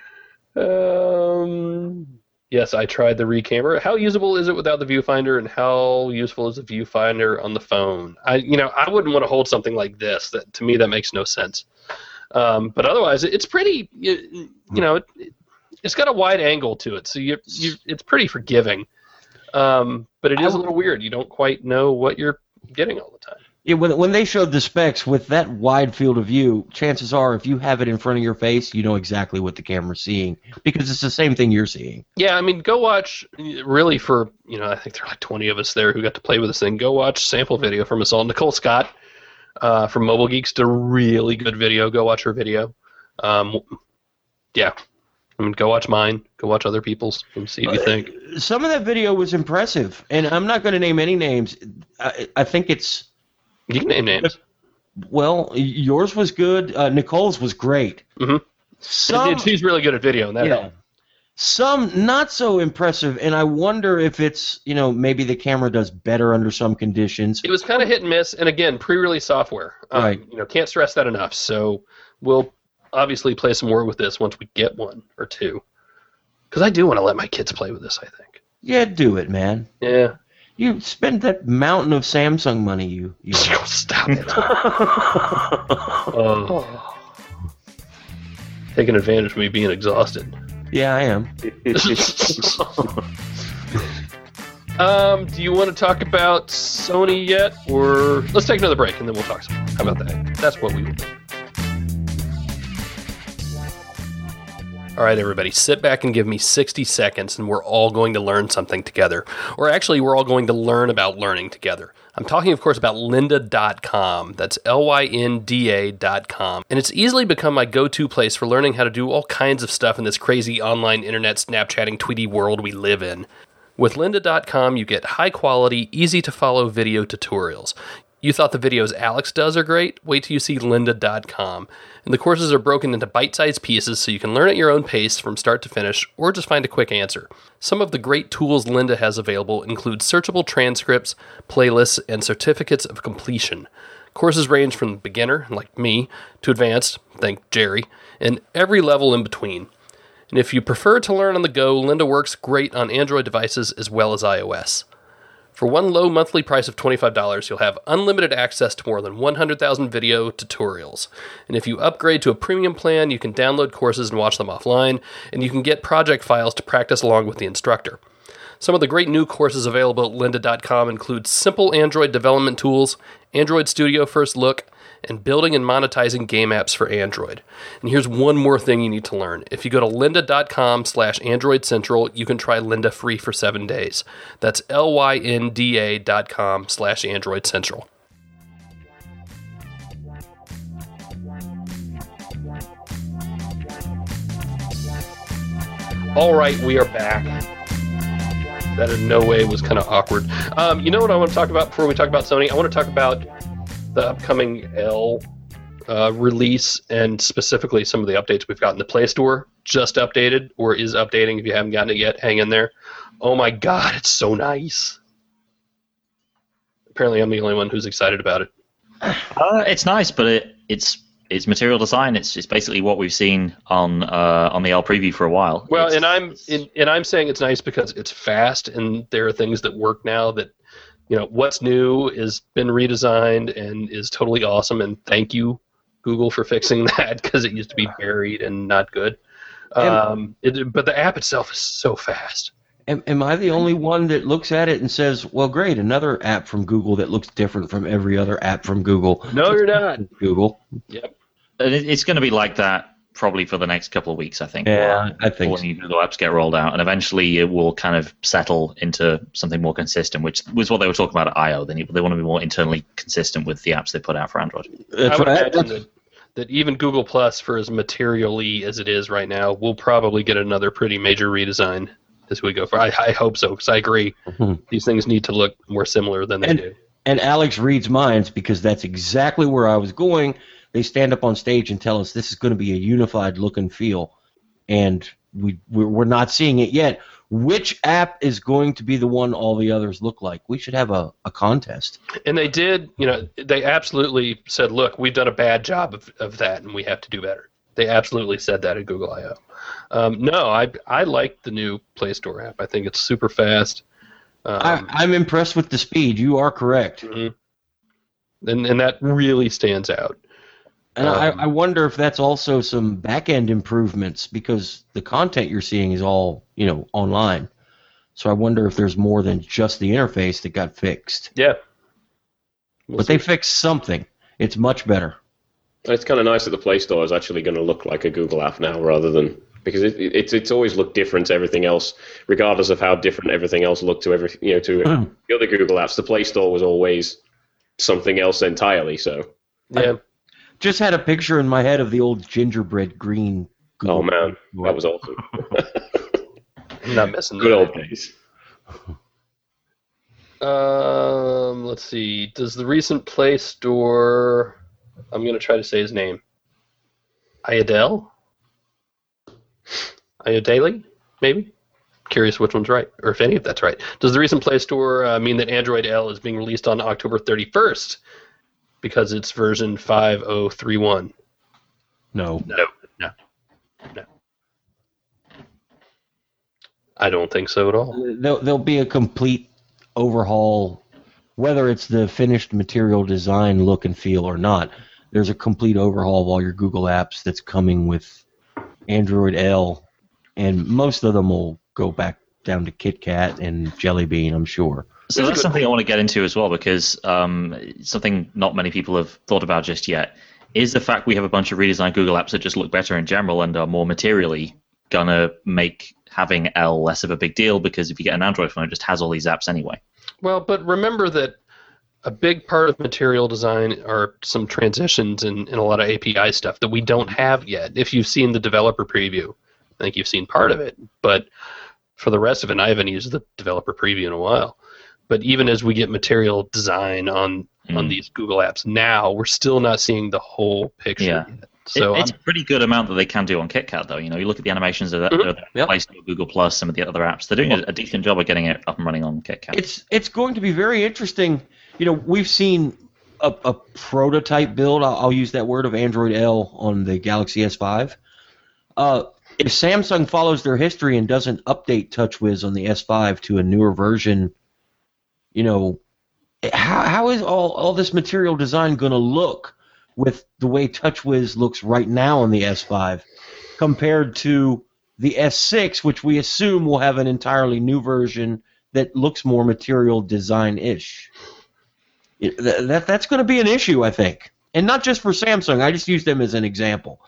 Um, yes, I tried the Re camera. How usable is it without the viewfinder, and how useful is the viewfinder on the phone? I, you know, I wouldn't want to hold something like this. That to me, that makes no sense. Um, but otherwise, it's pretty. You, you know, it, it's got a wide angle to it, so you, you it's pretty forgiving. Um, but it is a little weird. You don't quite know what you're getting all the time. Yeah, when when they showed the specs with that wide field of view, chances are if you have it in front of your face, you know exactly what the camera's seeing because it's the same thing you're seeing. Yeah, I mean, go watch. Really, for you know, I think there are like twenty of us there who got to play with this thing. Go watch sample video from us all. Nicole Scott uh, from Mobile Geeks did a really good video. Go watch her video. Um, yeah. I mean, go watch mine. Go watch other people's and see what you think. Some of that video was impressive, and I'm not going to name any names. I, I think it's You can name names. well, yours was good. Uh, Nicole's was great. Mm-hmm. Some, She's really good at video, and that yeah. helped. Some not so impressive, and I wonder if it's, you know, maybe the camera does better under some conditions. It was kind of hit and miss, and again, pre-release software. Um, Right. You know, can't stress that enough. So we'll obviously play some more with this once we get one or two. Because I do want to let my kids play with this, I think. Yeah, do it, man. Yeah. You spend that mountain of Samsung money. You, you... Stop it. uh, taking advantage of me being exhausted. Yeah, I am. um, do you want to talk about Sony yet, or let's take another break and then we'll talk some more. How about that? That's what we will do. All right, everybody, sit back and give me sixty seconds, and we're all going to learn something together. Or actually, we're all going to learn about learning together. I'm talking, of course, about lynda dot com. That's L Y N D A dot com. And it's easily become my go-to place for learning how to do all kinds of stuff in this crazy online internet Snapchatting Tweety world we live in. With lynda dot com, you get high-quality, easy-to-follow video tutorials. You thought the videos Alex does are great? Wait till you see lynda dot com. And the courses are broken into bite-sized pieces so you can learn at your own pace from start to finish, or just find a quick answer. Some of the great tools Lynda has available include searchable transcripts, playlists, and certificates of completion. Courses range from beginner, like me, to advanced, think Jerry, and every level in between. And if you prefer to learn on the go, Lynda works great on Android devices as well as iOS. For one low monthly price of twenty-five dollars, you'll have unlimited access to more than one hundred thousand video tutorials. And if you upgrade to a premium plan, you can download courses and watch them offline, and you can get project files to practice along with the instructor. Some of the great new courses available at lynda dot com include simple Android development tools, Android Studio First Look, and building and monetizing game apps for Android. And here's one more thing you need to learn. If you go to lynda dot com slash Android Central, you can try Lynda free for seven days. That's L Y N D A dot com slash Android Central. All right, we are back. That in no way was kind of awkward. Um, you know what I want to talk about before we talk about Sony? I want to talk about the upcoming L uh, release, and specifically some of the updates we've got in the Play Store. Just updated, or is updating. If you haven't gotten it yet, hang in there. Oh my god, it's so nice. Apparently I'm the only one who's excited about it. Uh, it's nice, but it, it's it's material design. It's it's basically what we've seen on uh, on the L preview for a while. Well, it's, and I'm in, and I'm saying it's nice because it's fast, and there are things that work now that, you know, what's new has been redesigned and is totally awesome, and thank you, Google, for fixing that, because it used to be buried and not good. Um, it, but the app itself is so fast. Am, am I the only one that looks at it and says, well, great, another app from Google that looks different from every other app from Google? No, you're not. Google. Yep. And it- it's going to be like that probably for the next couple of weeks, I think. Yeah, I think When so. new Google apps get rolled out, and eventually it will kind of settle into something more consistent, which was what they were talking about at I O. They need, they want to be more internally consistent with the apps they put out for Android. That's I would right. imagine that, that even Google Plus, for as materially as it is right now, will probably get another pretty major redesign as we go for. I, I hope so, because I agree. Mhm. These things need to look more similar than they And- do. And Alex reads minds, because that's exactly where I was going. They stand up on stage and tell us this is going to be a unified look and feel, and we we're we're not seeing it yet. Which app is going to be the one all the others look like? We should have a, a contest. And they did, you know, they absolutely said, look, we've done a bad job of, of that, and we have to do better. They absolutely said that at Google I O. Um, no, I I like the new Play Store app. I think it's super fast. Um, I, I'm impressed with the speed. You are correct. mhm. and, and that really stands out. And Um, I, I wonder if that's also some back-end improvements, because the content you're seeing is all, you know, online. So I wonder if there's more than just the interface that got fixed. Yeah. We'll But see. they fixed something. It's much better. And it's kind of nice that the Play Store is actually going to look like a Google app now, rather than, because it, it, it's it's always looked different to everything else, regardless of how different everything else looked to every you know to the other Google apps. The Play Store was always something else entirely. So, Yeah. Just had a picture in my head of the old gingerbread green. Google oh man, Store. that was awesome. I'm not missing Good that. old days. Um, let's see. Does the recent Play Store? I'm going to try to say his name. Ayodele? Ayodele? Maybe? Curious which one's right, or if any of that's right. Does the recent Play Store uh, mean that Android L is being released on October thirty-first because it's version five point oh three one? No. No, no, no. I don't think so at all. There'll, there'll be a complete overhaul, whether it's the finished material design, look and feel or not. There's a complete overhaul of all your Google apps that's coming with Android L, and most of them will go back down to KitKat and Jelly Bean, I'm sure. So that's something I want to get into as well, because um, something not many people have thought about just yet is the fact we have a bunch of redesigned Google apps that just look better in general and are more materially gonna make having L less of a big deal, because if you get an Android phone, it just has all these apps anyway. Well, but remember that a big part of material design are some transitions and, and a lot of A P I stuff that we don't have yet. If you've seen the developer preview, I think you've seen part of it. But for the rest of it, I haven't used the developer preview in a while. But even as we get material design on, mm. on these Google apps now, we're still not seeing the whole picture yeah. yet. So it, it's I'm, a pretty good amount that they can do on KitKat, though. You know, you look at the animations of that, mm-hmm. of yep. Play Store, Google Plus, some of the other apps. They're doing a, a decent job of getting it up and running on KitKat. It's it's going to be very interesting. You know, we've seen a, a prototype build. I'll, I'll use that word of Android L on the Galaxy S five. Uh, if Samsung follows their history and doesn't update TouchWiz on the S five to a newer version, you know, how how is all all this material design going to look with the way TouchWiz looks right now on the S five compared to the S six, which we assume will have an entirely new version that looks more material design-ish? That, that, that's going to be an issue, I think. And not just for Samsung. I just use them as an example.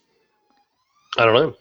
I don't know.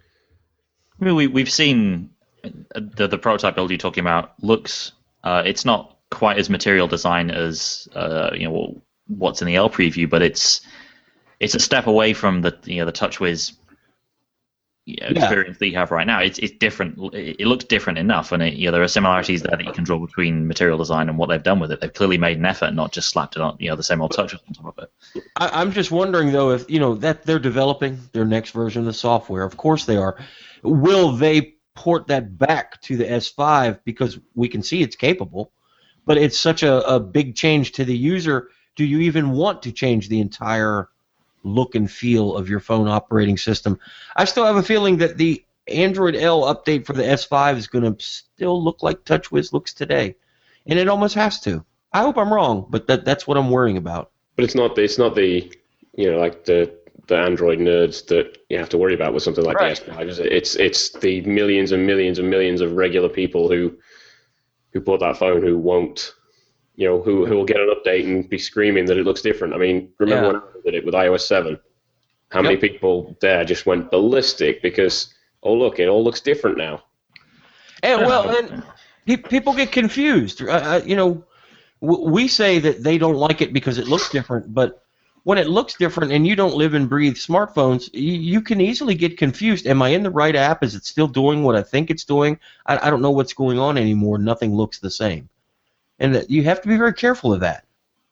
I mean, we, we've seen the, the prototype build you're talking about looks, uh, it's not quite as material design as, uh, you know, what's in the L preview, but it's it's a step away from the you know the TouchWiz you know, yeah. experience that you have right now. It's it's different. It, it looks different enough, and it, you know there are similarities there that you can draw between material design and what they've done with it. They've clearly made an effort, not just slapped it on you know the same old TouchWiz on top of it. I, I'm just wondering though if you know that they're developing their next version of the software. Of course they are. Will they port that back to the S five, because we can see it's capable, but it's such a, a big change to the user. Do you even want to change the entire look and feel of your phone operating system? I still have a feeling that the Android L update for the S five is going to still look like TouchWiz looks today, and it almost has to. I hope I'm wrong, but that that's what I'm worrying about. But it's not. It's not the you know like the the Android nerds that you have to worry about with something like right. the S five. Is it? It's it's the millions and millions and millions of regular people who who bought that phone who won't. You know, who who will get an update and be screaming that it looks different. I mean, remember yeah. when I did it with i O S seven? How yep. many people there just went ballistic because, oh, look, it all looks different now. And, well, and people get confused. Uh, you know, w- we say that they don't like it because it looks different, but when it looks different and you don't live and breathe smartphones, you, you can easily get confused. Am I in the right app? Is it still doing what I think it's doing? I, I don't know what's going on anymore. Nothing looks the same. And that you have to be very careful of that.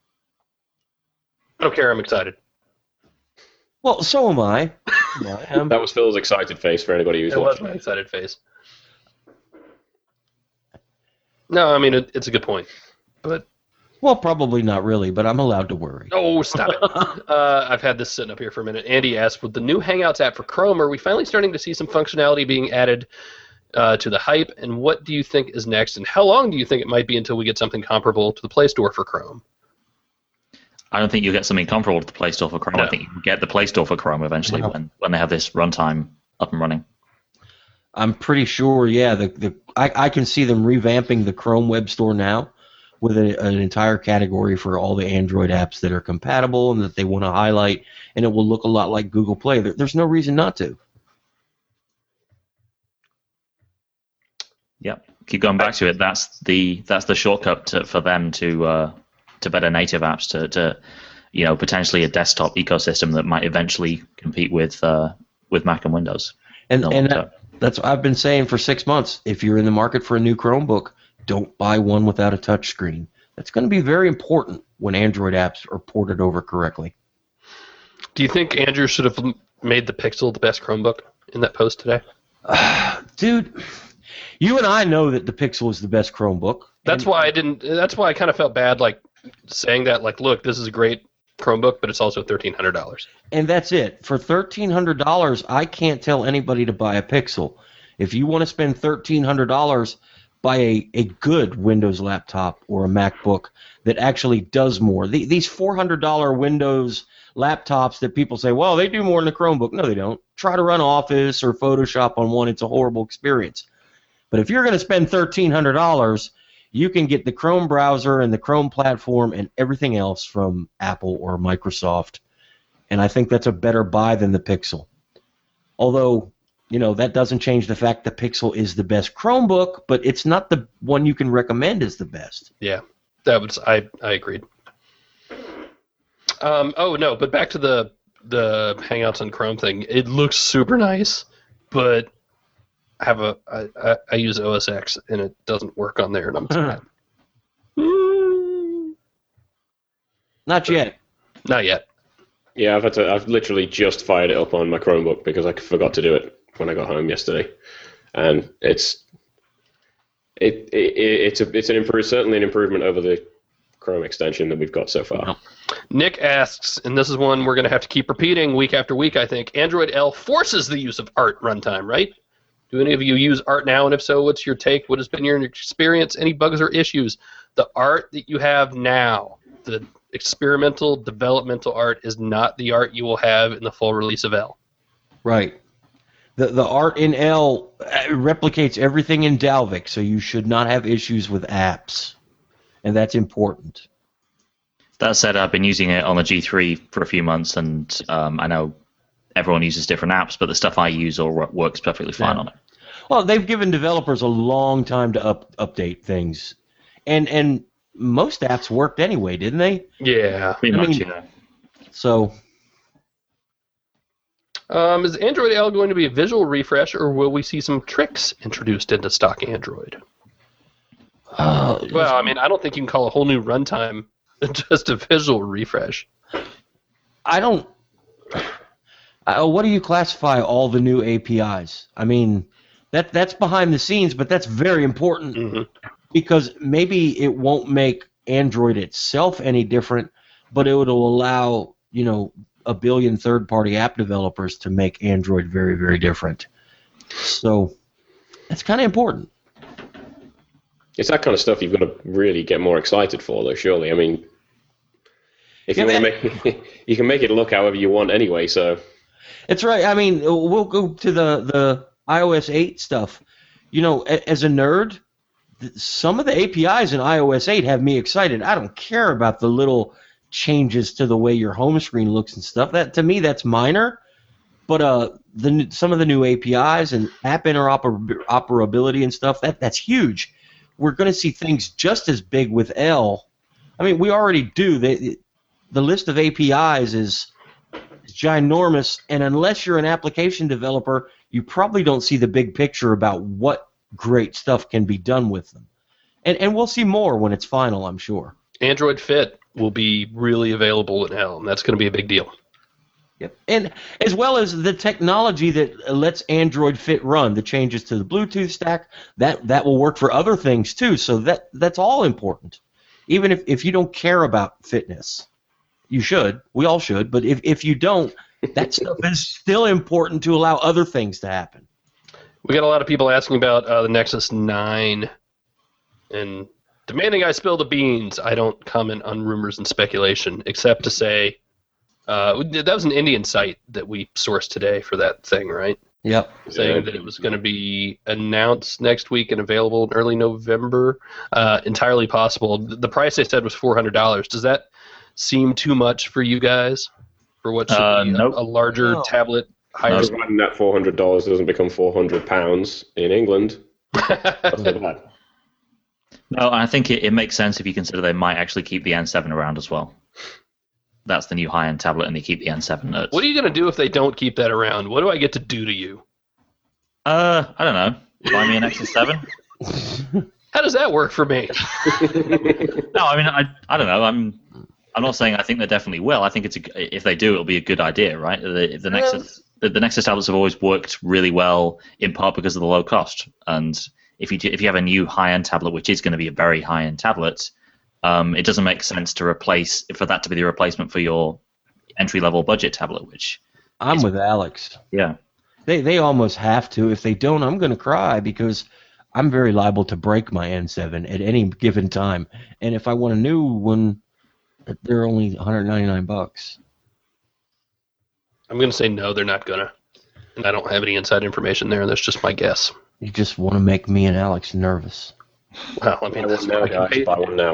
I don't care. I'm excited. Well, so am I. um, that was Phil's excited face for anybody who's it watching. was my excited face. No, I mean, it, it's a good point. But Well, probably not really, but I'm allowed to worry. Oh, stop it. uh, I've had this sitting up here for a minute. Andy asked, with the new Hangouts app for Chrome, are we finally starting to see some functionality being added Uh, to the hype, and what do you think is next, and how long do you think it might be until we get something comparable to the Play Store for Chrome? I don't think you'll get something comparable to the Play Store for Chrome. No. I think you'll get the Play Store for Chrome eventually no. when, when they have this runtime up and running. I'm pretty sure, yeah. The the I, I can see them revamping the Chrome Web Store now with a, an entire category for all the Android apps that are compatible and that they want to highlight, and it will look a lot like Google Play. There, there's no reason not to. Yep, keep going back to it. That's the that's the shortcut to, for them to uh, to better native apps, to, to you know potentially a desktop ecosystem that might eventually compete with uh, with Mac and Windows. And and that, that's what I've been saying for six months. If you're in the market for a new Chromebook, don't buy one without a touch screen. That's going to be very important when Android apps are ported over correctly. Do you think Andrew should have made the Pixel the best Chromebook in that post today? Uh, dude. You and I know that the Pixel is the best Chromebook. That's why I didn't. That's why I kind of felt bad, like saying that. Like, look, this is a great Chromebook, but it's also thirteen hundred dollars. And that's it. For thirteen hundred dollars, I can't tell anybody to buy a Pixel. If you want to spend thirteen hundred dollars, buy a, a good Windows laptop or a MacBook that actually does more. The, these four hundred dollars Windows laptops that people say, well, they do more than the Chromebook. No, they don't. Try to run Office or Photoshop on one. It's a horrible experience. But if you're going to spend thirteen hundred dollars, you can get the Chrome browser and the Chrome platform and everything else from Apple or Microsoft. And I think that's a better buy than the Pixel. Although, you know, that doesn't change the fact the Pixel is the best Chromebook, but it's not the one you can recommend as the best. Yeah, that was I, I agreed. Um, oh, no, but back to the the Hangouts on Chrome thing. It looks super nice, but I have a I, I, I use O S X, and it doesn't work on there, and I'm sad. Not yet. Not yet. Yeah, I've had to, I've literally just fired it up on my Chromebook because I forgot to do it when I got home yesterday, and it's it, it it's a it's an improve certainly an improvement over the Chrome extension that we've got so far. Nick asks, and this is one we're going to have to keep repeating week after week, I think. Android L forces the use of Art runtime, right? Do any of you use Art now? And if so, what's your take? What has been your experience? Any bugs or issues? The art that you have now, the experimental, developmental art, is not the art you will have in the full release of L. Right. The the art in L replicates everything in Dalvik, so you should not have issues with apps. And that's important. That said, I've been using it on the G three for a few months, and um, I know everyone uses different apps, but the stuff I use all works perfectly fine Yeah. on it. Well, they've given developers a long time to up, update things. And and most apps worked anyway, didn't they? Yeah. Pretty I much, mean- yeah. So, Um, is Android L going to be a visual refresh, or will we see some tricks introduced into stock Android? uh, Well, I mean, I don't think you can call a whole new runtime just a visual refresh. I don't... Uh, what do you classify all the new A P Is? I mean, that that's behind the scenes, but that's very important Mm-hmm. because maybe it won't make Android itself any different, but it will allow, you know, a billion third-party app developers to make Android very, very different. So that's kind of important. It's that kind of stuff you've got to really get more excited for, though. Surely, I mean, if you Yeah, want to make, you can make it look however you want anyway. So It's right. I mean, we'll go to the, the iOS eight stuff. You know, a- as a nerd, th- some of the A P Is in iOS eight have me excited. I don't care about the little changes to the way your home screen looks and stuff. That to me, that's minor. But uh, the n- some of the new A P Is and app interoperability and stuff, that that's huge. We're going to see things just as big with L. I mean, we already do. The, the list of A P Is is is ginormous, and unless you're an application developer, you probably don't see the big picture about what great stuff can be done with them. And and we'll see more when it's final, I'm sure. Android Fit will be really available in L, and that's going to be a big deal. Yep. And as well as the technology that lets Android Fit run, the changes to the Bluetooth stack, that, that will work for other things too. So that that's all important. Even if, if you don't care about fitness. You should. We all should. But if, if you don't, that stuff is still important to allow other things to happen. We got a lot of people asking about uh, the Nexus nine and demanding I spill the beans. I don't comment on rumors and speculation, except to say uh, that was an Indian site that we sourced today for that thing, right? Yep. Saying Yeah. that it was going to be announced next week and available in early November. Uh, entirely possible. The price they said was four hundred dollars. Does that seem too much for you guys? For what should Uh, be a- nope. a, larger No. tablet? Higher No. providing that four hundred dollars doesn't become four hundred pounds in England, that's not bad. No, I think it, it makes sense if you consider they might actually keep the N seven around as well. That's the new high-end tablet, and they keep the N seven. At, What are you going to do if they don't keep that around? What do I get to do to you? Uh, I don't know. Buy me an Nexus seven? How does that work for me? No, I mean, I, I don't know. I'm I'm not saying I think they definitely will. I think it's a, if they do, it'll be a good idea, right? The, the Nexus the, the Nexus tablets have always worked really well, in part because of the low cost. And if you do, if you have a new high-end tablet, which is going to be a very high-end tablet, Um, it doesn't make sense to replace for that to be the replacement for your entry-level budget tablet, which I'm is, with Alex. Yeah. They they almost have to. If they don't, I'm going to cry because I'm very liable to break my N seven at any given time. And if I want a new one, they're only one hundred ninety-nine bucks. I'm going to say no, they're not going to. And I don't have any inside information there. That's just my guess. You just want to make me and Alex nervous. Well, I mean, Buy that's one now, what I can guys. pay- Buy one now.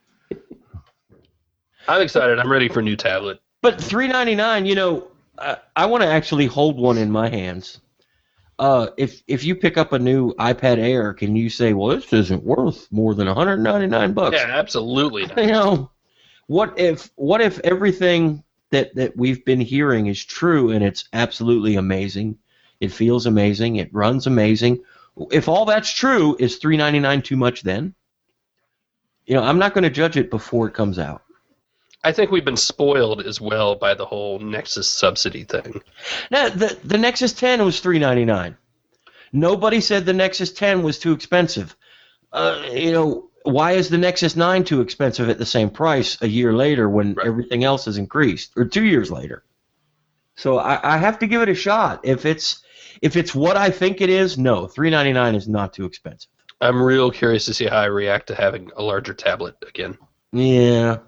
I'm excited. I'm ready for a new tablet. But three ninety-nine, you know, I, I want to actually hold one in my hands. Uh, if if you pick up a new iPad Air, can you say, well, this isn't worth more than one hundred ninety-nine bucks? Yeah, absolutely not. You know, what if what if everything that, that we've been hearing is true and it's absolutely amazing? It feels amazing. It runs amazing. If all that's true, is three ninety-nine too much then? You know, I'm not going to judge it before it comes out. I think we've been spoiled as well by the whole Nexus subsidy thing. Now, the the Nexus ten was three ninety-nine. Nobody said the Nexus ten was too expensive. Uh, you know, why is the Nexus nine too expensive at the same price a year later when Right. everything else has increased, or two years later? So I, I have to give it a shot. If it's if it's what I think it is, no, three ninety-nine is not too expensive. I'm real curious to see how I react to having a larger tablet again. Yeah,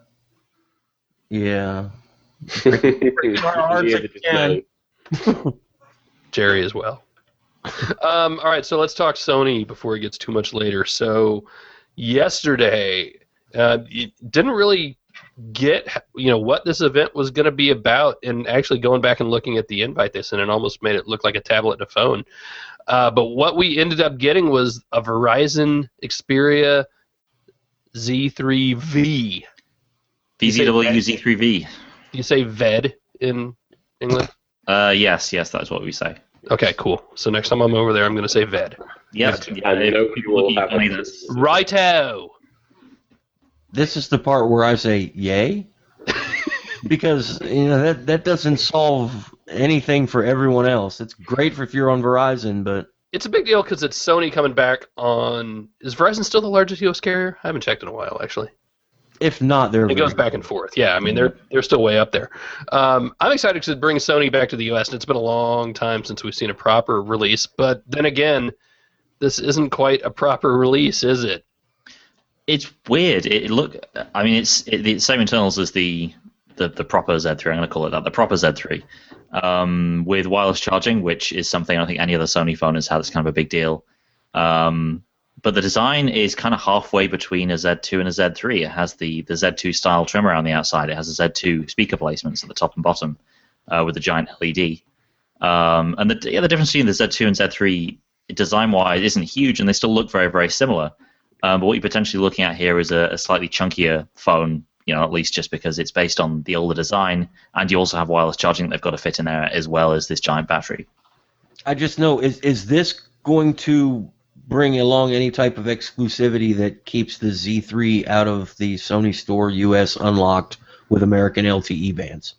yeah. hard Yeah, as it just can. know. Jerry as well. um, all right, so let's talk Sony before it gets too much later. So yesterday, uh, it didn't really get you know what this event was going to be about, and actually going back and looking at the invite they sent, it almost made it look like a tablet and a phone. Uh, but what we ended up getting was a Verizon Xperia Z three V. V Z W Z three V. Do you say V E D in England? Uh, yes, yes, that's what we say. Okay, cool. So next time I'm over there, I'm going to say V E D. Yes, And you know people will have funny a- that's- Righto! This is the part where I say yay, because you know that that doesn't solve anything for everyone else. It's great for if you're on Verizon, but It's a big deal because it's Sony coming back on... Is Verizon still the largest U S carrier? I haven't checked in a while, actually. if not, they're It goes back and forth. Yeah, I mean, they're they're still way up there. Um, I'm excited because it brings Sony back to the U S, and it's been a long time since we've seen a proper release. But then again, this isn't quite a proper release, is it? It's weird. It, it look. I mean, it's it, the same internals as the, the the proper Z three. I'm going to call it that. The proper Z three, um, with wireless charging, which is something I don't think any other Sony phone has had. It's kind of a big deal. Um, but the design is kind of halfway between a Z two and a Z three. It has the the Z two style trim around the outside. It has a Z two speaker placements at the top and bottom, uh, with a giant L E D. Um, and the yeah, the difference between the Z two and Z three design wise isn't huge, and they still look very very similar. Um, but what you're potentially looking at here is a, a slightly chunkier phone, you know, at least just because it's based on the older design, and you also have wireless charging that they've got to fit in there, as well as this giant battery. I just know, is is this going to bring along any type of exclusivity that keeps the Z three out of the Sony Store U S unlocked with American L T E bands?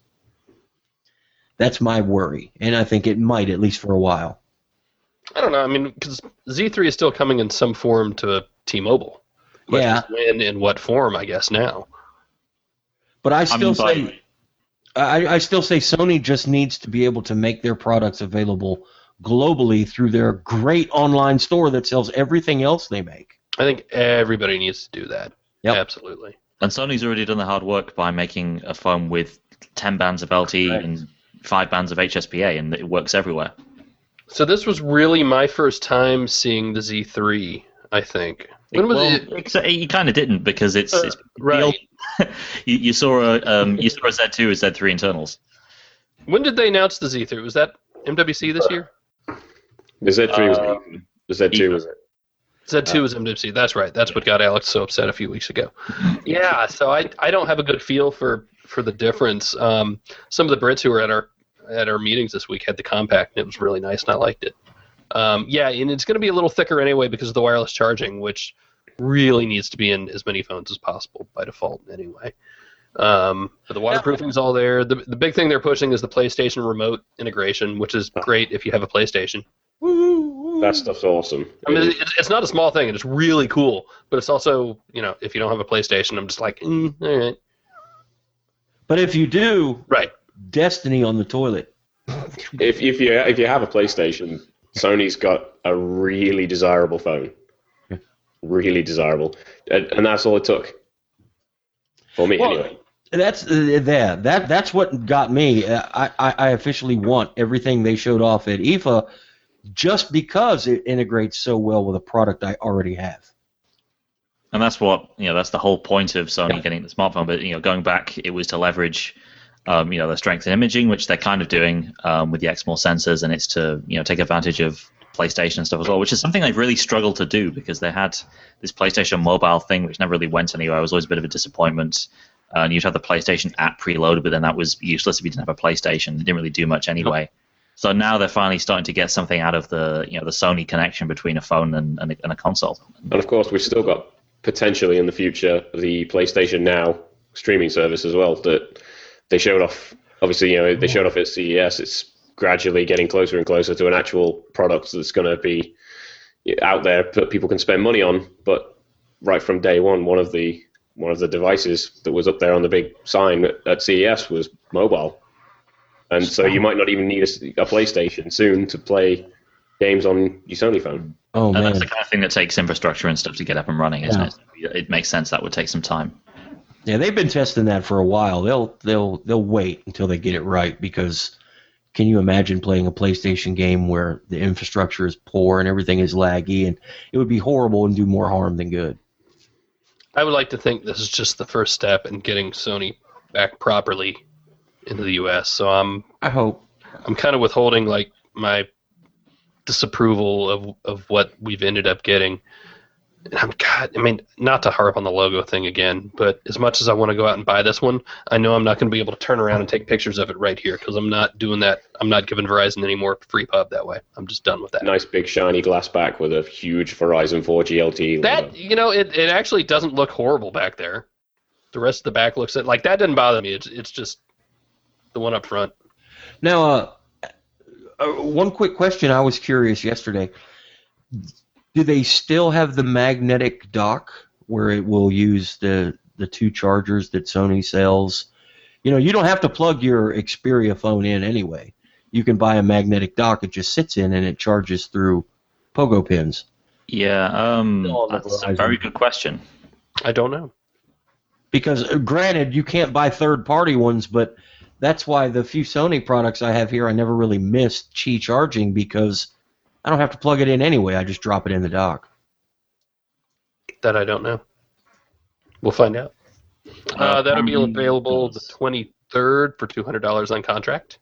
That's my worry, and I think it might, at least for a while. I don't know. I mean, because Z three is still coming in some form to T-Mobile. Question Yeah. is when, in what form, I guess, now. But I still mean, by- say, I, I still say Sony just needs to be able to make their products available globally through their great online store that sells everything else they make. I think everybody needs to do that. Yep. Absolutely. And Sony's already done the hard work by making a phone with ten bands of L T E Right. and five bands of H S P A, and it works everywhere. So this was really my first time seeing the Z three, I think. When was well, it? Except you kind of didn't, because it's, Uh, it's right. the old- you, you saw a um, you saw a Z two, a Z three internals. When did they announce the Z three? Was that M W C this year? The Z three was Uh, even. The Z two was it. Z two was M W C. That's right. That's what got Alex so upset a few weeks ago. Yeah. So I I don't have a good feel for for the difference. Um, some of the Brits who were at our at our meetings this week had the compact, and it was really nice, and I liked it. Um, yeah, and it's going to be a little thicker anyway because of the wireless charging, which really needs to be in as many phones as possible by default anyway. Um, but the waterproofing's all there. The the big thing they're pushing is the PlayStation remote integration, which is great if you have a PlayStation. Woo, that stuff's awesome. I mean, it's, it's not a small thing, and it's really cool. But it's also, you know, if you don't have a PlayStation, I'm just like, mm, all right. But if you do, Right. Destiny on the toilet. If if you if you have a PlayStation, Sony's got a really desirable phone. Really desirable, and, and that's all it took for me Well, anyway. That's uh, there. That that's what got me. Uh, I, I I officially want everything they showed off at I F A, just because it integrates so well with a product I already have. And that's what, you know, that's the whole point of Sony getting the smartphone. But, you know, going back, it was to leverage, um, you know, the strength in imaging, which they're kind of doing um, with the Exmor sensors, and it's to, you know, take advantage of PlayStation and stuff as well, which is something they've really struggled to do because they had this PlayStation mobile thing, which never really went anywhere. It was always a bit of a disappointment. Uh, and you'd have the PlayStation app preloaded, but then that was useless if you didn't have a PlayStation. It didn't really do much anyway. So now they're finally starting to get something out of the, you know, the Sony connection between a phone and, and, a, and a console. And of course, we've still got potentially in the future the PlayStation Now streaming service as well that they showed off. Obviously, you know, they showed off at C E S. It's gradually getting closer and closer to an actual product that's going to be out there that people can spend money on. But right from day one, one of the one of the devices that was up there on the big sign at, at C E S was mobile. And so you might not even need a, a PlayStation soon to play games on your Sony phone. Oh and man, that's the kind of thing that takes infrastructure and stuff to get up and running, isn't Yeah. it? It makes sense that would take some time. yeah, they've been testing that for a while. They'll they'll they'll wait until they get it right because can you imagine playing a PlayStation game where the infrastructure is poor and everything is laggy, and it would be horrible and do more harm than good. I would like to think this is just the first step in getting Sony back properly into the U S. So I'm I hope. I'm kind of withholding like my disapproval of of what we've ended up getting. And I'm God, I mean, not to harp on the logo thing again, but as much as I want to go out and buy this one, I know I'm not going to be able to turn around and take pictures of it right here because I'm not doing that. I'm not giving Verizon any more free pub that way. I'm just done with that. Nice big shiny glass back with a huge Verizon four G L T E. That, you know, it, it actually doesn't look horrible back there. The rest of the back looks like that doesn't bother me. It's it's just the one up front. Now, uh, uh, one quick question. I was curious yesterday. Do they still have the magnetic dock where it will use the, the two chargers that Sony sells? You know, you don't have to plug your Xperia phone in anyway. You can buy a magnetic dock. It just sits in and it charges through pogo pins. Yeah, um, Still on the that's a Verizon. very good question. I don't know. Because, uh, granted, you can't buy third-party ones, but that's why the few Sony products I have here, I never really missed Qi charging because I don't have to plug it in anyway. I just drop it in the dock. That I don't know. We'll find out. Uh, that'll be available the twenty-third for two hundred dollars on contract.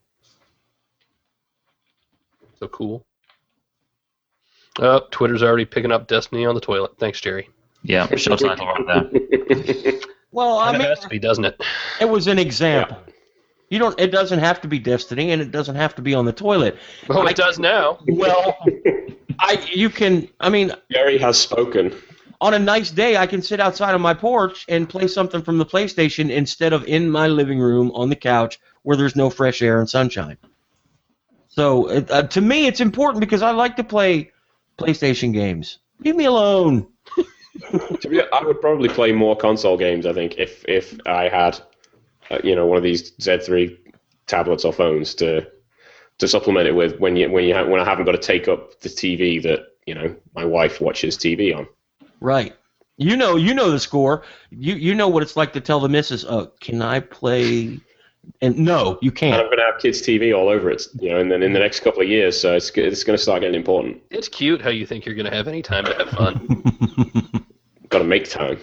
So cool. Uh, Twitter's already picking up Destiny on the toilet. Thanks, Jerry. Yeah, show title right there. Well, I It mean, has to be, doesn't it? it was an example. You don't. It doesn't have to be Destiny, and it doesn't have to be on the toilet. Well, I- it does now. Well, I you can. I mean, Jerry has spoken. on a nice day, I can sit outside on my porch and play something from the PlayStation instead of in my living room on the couch where there's no fresh air and sunshine. So it, uh, to me, it's important because I like to play PlayStation games. Leave me alone. To be, I would probably play more console games. I think if if I had, uh, you know, one of these Z three tablets or phones to to supplement it with when you when you ha- when I haven't got to take up the T V that you know my wife watches T V on. Right. You know, you know the score. You you know what it's like to tell the missus, "Oh, can I play?" And no, you And can't. I'm going to have kids' T V all over it, you know, and then in the next couple of years, so it's it's going to start getting important. It's cute how you think you're going to have any time to have fun. Got to make time.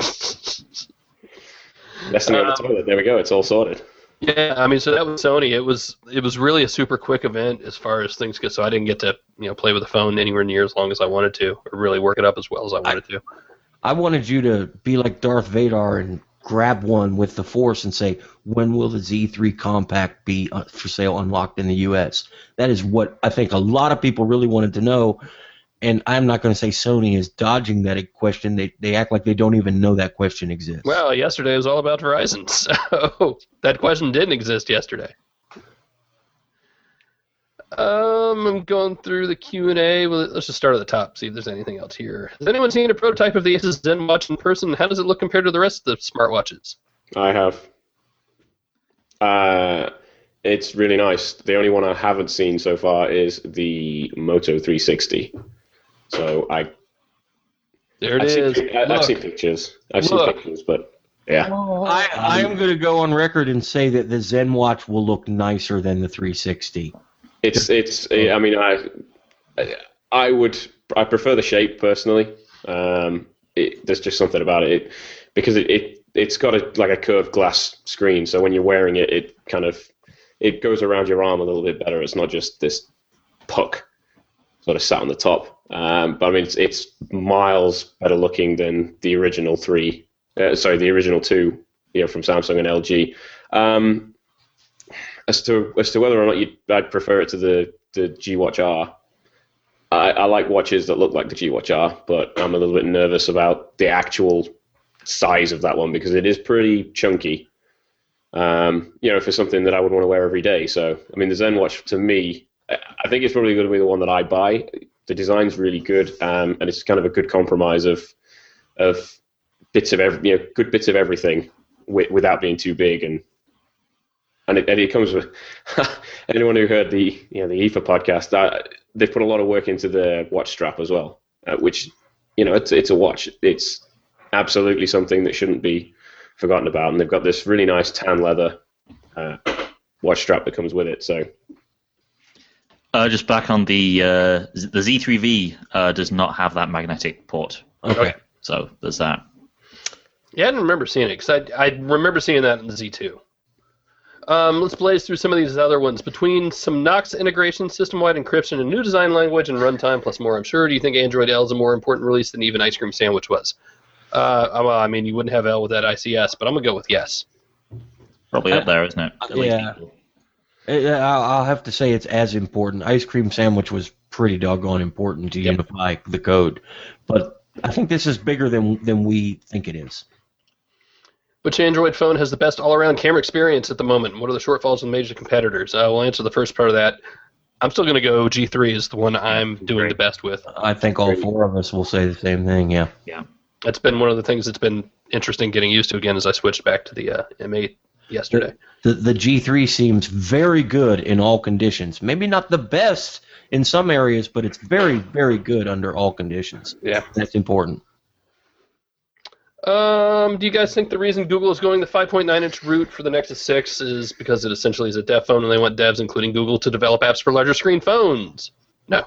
Destiny on the toilet. There we go. It's all sorted. Yeah, I mean, so that was Sony. It was it was really a super quick event as far as things go. So I didn't get to you know play with the phone anywhere near as long as I wanted to, or really work it up as well as I wanted to. I wanted you to be like Darth Vader and grab one with the Force and say, "When will the Z three Compact be uh, for sale unlocked in the U S?" That is what I think a lot of people really wanted to know. And I'm not going to say Sony is dodging that question. They they act like they don't even know that question exists. Well, yesterday was all about Verizon, so that question didn't exist yesterday. Um, I'm going through the Q and A. Well, let's just start at the top, see if there's anything else here. Has anyone seen a prototype of the Asus ZenWatch in person? How does it look compared to the rest of the smartwatches? I have. Uh, it's really nice. The only one I haven't seen so far is the Moto three sixty. So I. There it I've is. Seen, I, I've seen pictures. I've Look. seen pictures, but yeah. I, I am going to go on record and say that the ZenWatch will look nicer than the three sixty. It's it's. I mean, I I would I prefer the shape personally. Um, it, there's just something about it, it because it, it it's got a like a curved glass screen. So when you're wearing it, it kind of it goes around your arm a little bit better. It's not just this puck sort of sat on the top. Um, but I mean, it's, it's miles better looking than the original three. Uh, sorry, the original two, you know, from Samsung and L G. Um, as to as to whether or not you, I'd prefer it to the the G Watch R. I, I like watches that look like the G Watch R, but I'm a little bit nervous about the actual size of that one because it is pretty chunky. Um, you know, for something that I would want to wear every day. So, I mean, the ZenWatch to me, I think it's probably going to be the one that I buy. The design's really good, um, and it's kind of a good compromise of of bits of every, you know, good bits of everything w- without being too big, and and it, and it comes with anyone who heard the you know the I F A podcast. Uh, they've put a lot of work into the watch strap as well, uh, which you know it's it's a watch. It's absolutely something that shouldn't be forgotten about, and they've got this really nice tan leather uh, watch strap that comes with it. So. Uh, just back on the uh, the Z three V uh, does not have that magnetic port. Okay. So there's that. Yeah, I didn't remember seeing it because I I remember seeing that in the Z two. Um, let's blaze through some of these other ones. Between some Knox integration, system-wide encryption, a new design language, and runtime, plus more, I'm sure. Do you think Android L is a more important release than even Ice Cream Sandwich was? Uh, well, I mean, you wouldn't have L with that I C S, but I'm gonna go with yes. Probably up there, isn't it? At least Yeah. equal. I'll I'll have to say it's as important. Ice Cream Sandwich was pretty doggone important to Yep. unify the code, but I think this is bigger than than we think it is. Which Android phone has the best all-around camera experience at the moment? What are the shortfalls and major competitors? Uh, we'll answer the first part of that. I'm still going to go G three is the one I'm doing Great. the best with. I think all four of us will say the same thing. Yeah. Yeah. That's been one of the things that's been interesting getting used to again as I switched back to the uh, M eight yesterday. The the G three seems very good in all conditions. Maybe not the best in some areas, but it's very very good under all conditions. Yeah. That's important. Um, do you guys think the reason Google is going the five point nine inch route for the Nexus six is because it essentially is a dev phone and they want devs, including Google, to develop apps for larger screen phones? No.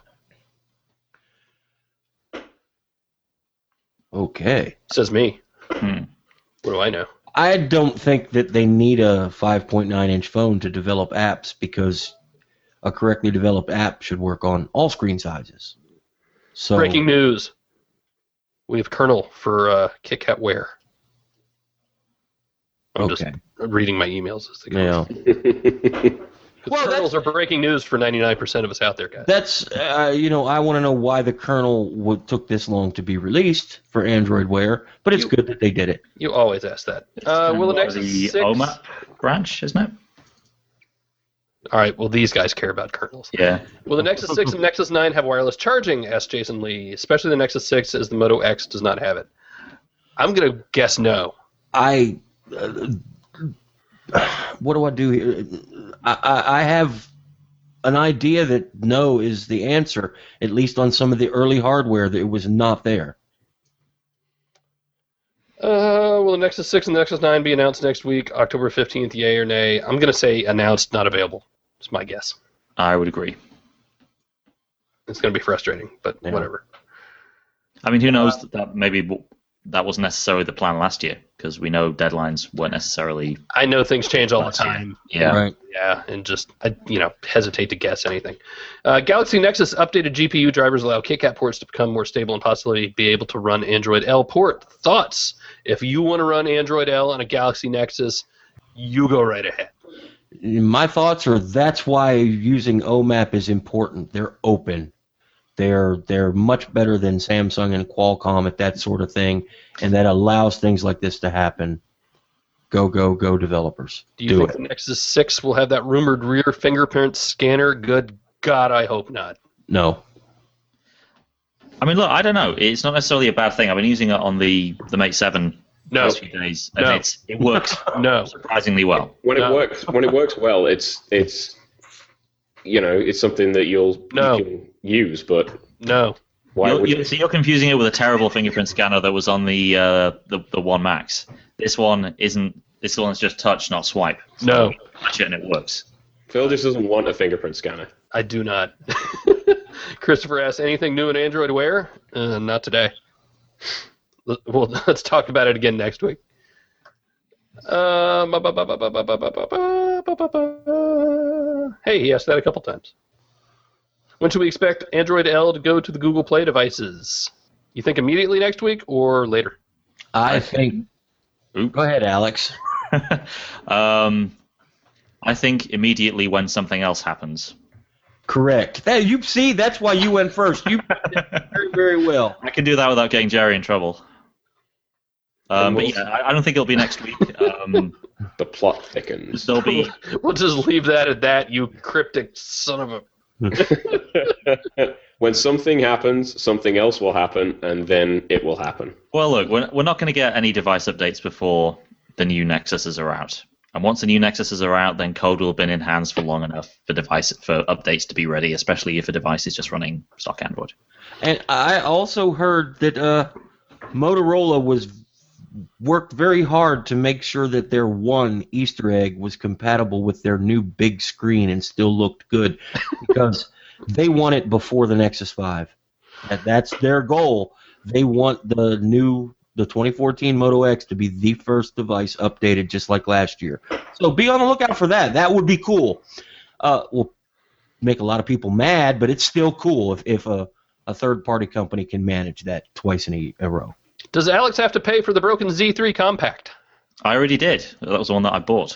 Okay. Says me. Hmm. What do I know? I don't think that they need a five point nine inch phone to develop apps because a correctly developed app should work on all screen sizes. So Breaking news. We have kernel for uh, KitKat Wear. I'm Okay. just reading my emails as they go. Yeah. Well, kernels are breaking news for ninety-nine percent of us out there, guys. That's, uh, you know, I want to know why the kernel would, took this long to be released for Android Wear, but it's You- good that they did it. You always ask that. Uh, will the Part of Nexus the six... O M A P branch, isn't it? All right, well, these guys care about kernels. Yeah. Will the Nexus six and Nexus nine have wireless charging? Asked Jason Lee. Especially the Nexus six, as the Moto X does not have it. I'm going to guess no. I, uh, what do I do here? I, I, I have an idea that no is the answer, at least on some of the early hardware that it was not there. Uh, will the Nexus six and the Nexus nine be announced next week, October fifteenth, yay or nay? I'm going to say announced, not available. It's my guess. I would agree. It's going to be frustrating, but Yeah. whatever. I mean, who knows that, that maybe w- that wasn't necessarily the plan last year because we know deadlines weren't necessarily. I know things change all the Last year. time. Yeah. Right. Yeah, and just, I, you know, hesitate to guess anything. Uh, Galaxy Nexus updated G P U drivers allow KitKat ports to become more stable and possibly be able to run Android L port. Thoughts? If you want to run Android L on a Galaxy Nexus, you go right ahead. My thoughts are that's why using O M A P is important. They're open. They're they're much better than Samsung and Qualcomm at that sort of thing, and that allows things like this to happen. Go, go, go, developers. Do you Do think it. the Nexus six will have that rumored rear fingerprint scanner? Good God, I hope not. No. I mean, look, I don't know. It's not necessarily a bad thing. I've been using it on the, the Mate seven No. last few days, and No. it's, it works No. surprisingly well. When No. it works, when it works well, it's it's you know it's something that you'll No. you can use. But No. why You're, would you're, so you're confusing it with a terrible fingerprint scanner that was on the uh, the, the One Max. This one isn't. This one's just touch, not swipe. So No. you touch it and it works. Phil just doesn't want a fingerprint scanner? I do not. Christopher asks, anything new in Android Wear? Uh, not today. L- Well, let's talk about it again next week. Um, ba- ba- ba- ba- ba- ba- ba- ba- ba- ba- ba- ba- Hey, he asked that a couple times. When should we expect Android L to go to the Google Play devices? You think immediately next week or later? I think. Oop. Go ahead, Alex. um, I think immediately when something else happens. Correct. Hey, you see, that's why you went first. You did very, very well. I can do that without getting Jerry in trouble. Um, but yeah, I, I don't think it'll be next week. Um, The plot thickens. there'll be We'll just leave that at that, you cryptic son of a... When something happens, something else will happen, and then it will happen. well, look, we're we're not going to get any device updates before the new Nexuses are out. And once the new Nexuses are out, then code will have been in hands for long enough for device for updates to be ready, especially if a device is just running stock Android. And I also heard that uh, Motorola was worked very hard to make sure that their one Easter egg was compatible with their new big screen and still looked good, because they want it before the Nexus five. That, that's their goal. They want the new the twenty fourteen Moto X to be the first device updated just like last year. So be on the lookout for that. That would be cool. Uh, will make a lot of people mad, but it's still cool if, if a, a third-party company can manage that twice in a, a row. Does Alex have to pay for the broken Z three Compact? I already did. That was the one that I bought.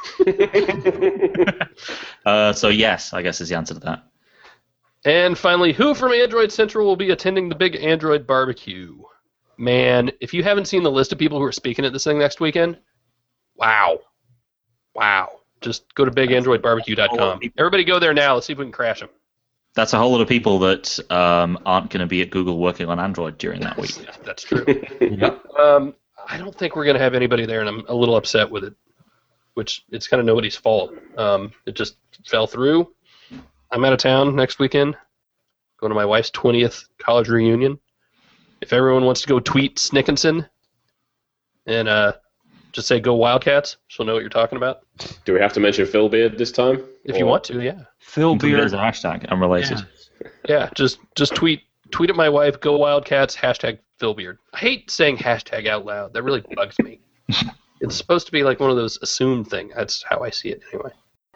uh, so yes, I guess is the answer to that. And finally, who from Android Central will be attending the big Android barbecue? Man, if you haven't seen the list of people who are speaking at this thing next weekend, wow. Wow. Just go to big android barbecue dot com. Everybody go there now. Let's see if we can crash them. That's a whole lot of people that um, aren't going to be at Google working on Android during that week. That's true. Yep. um, I don't think we're going to have anybody there, and I'm a little upset with it, which it's kind of nobody's fault. Um, it just fell through. I'm out of town next weekend, going to my wife's twentieth college reunion. If everyone wants to go tweet Snickinson and uh, just say go Wildcats, she'll know what you're talking about. Do we have to mention Phil Beard this time? If you Or- want to, yeah. Phil Beard Beard. is a hashtag. I'm related. Yeah. Yeah, just just tweet tweet at my wife, go Wildcats, hashtag Phil Beard. I hate saying hashtag out loud. That really bugs me. It's supposed to be like one of those assumed things. That's how I see it anyway.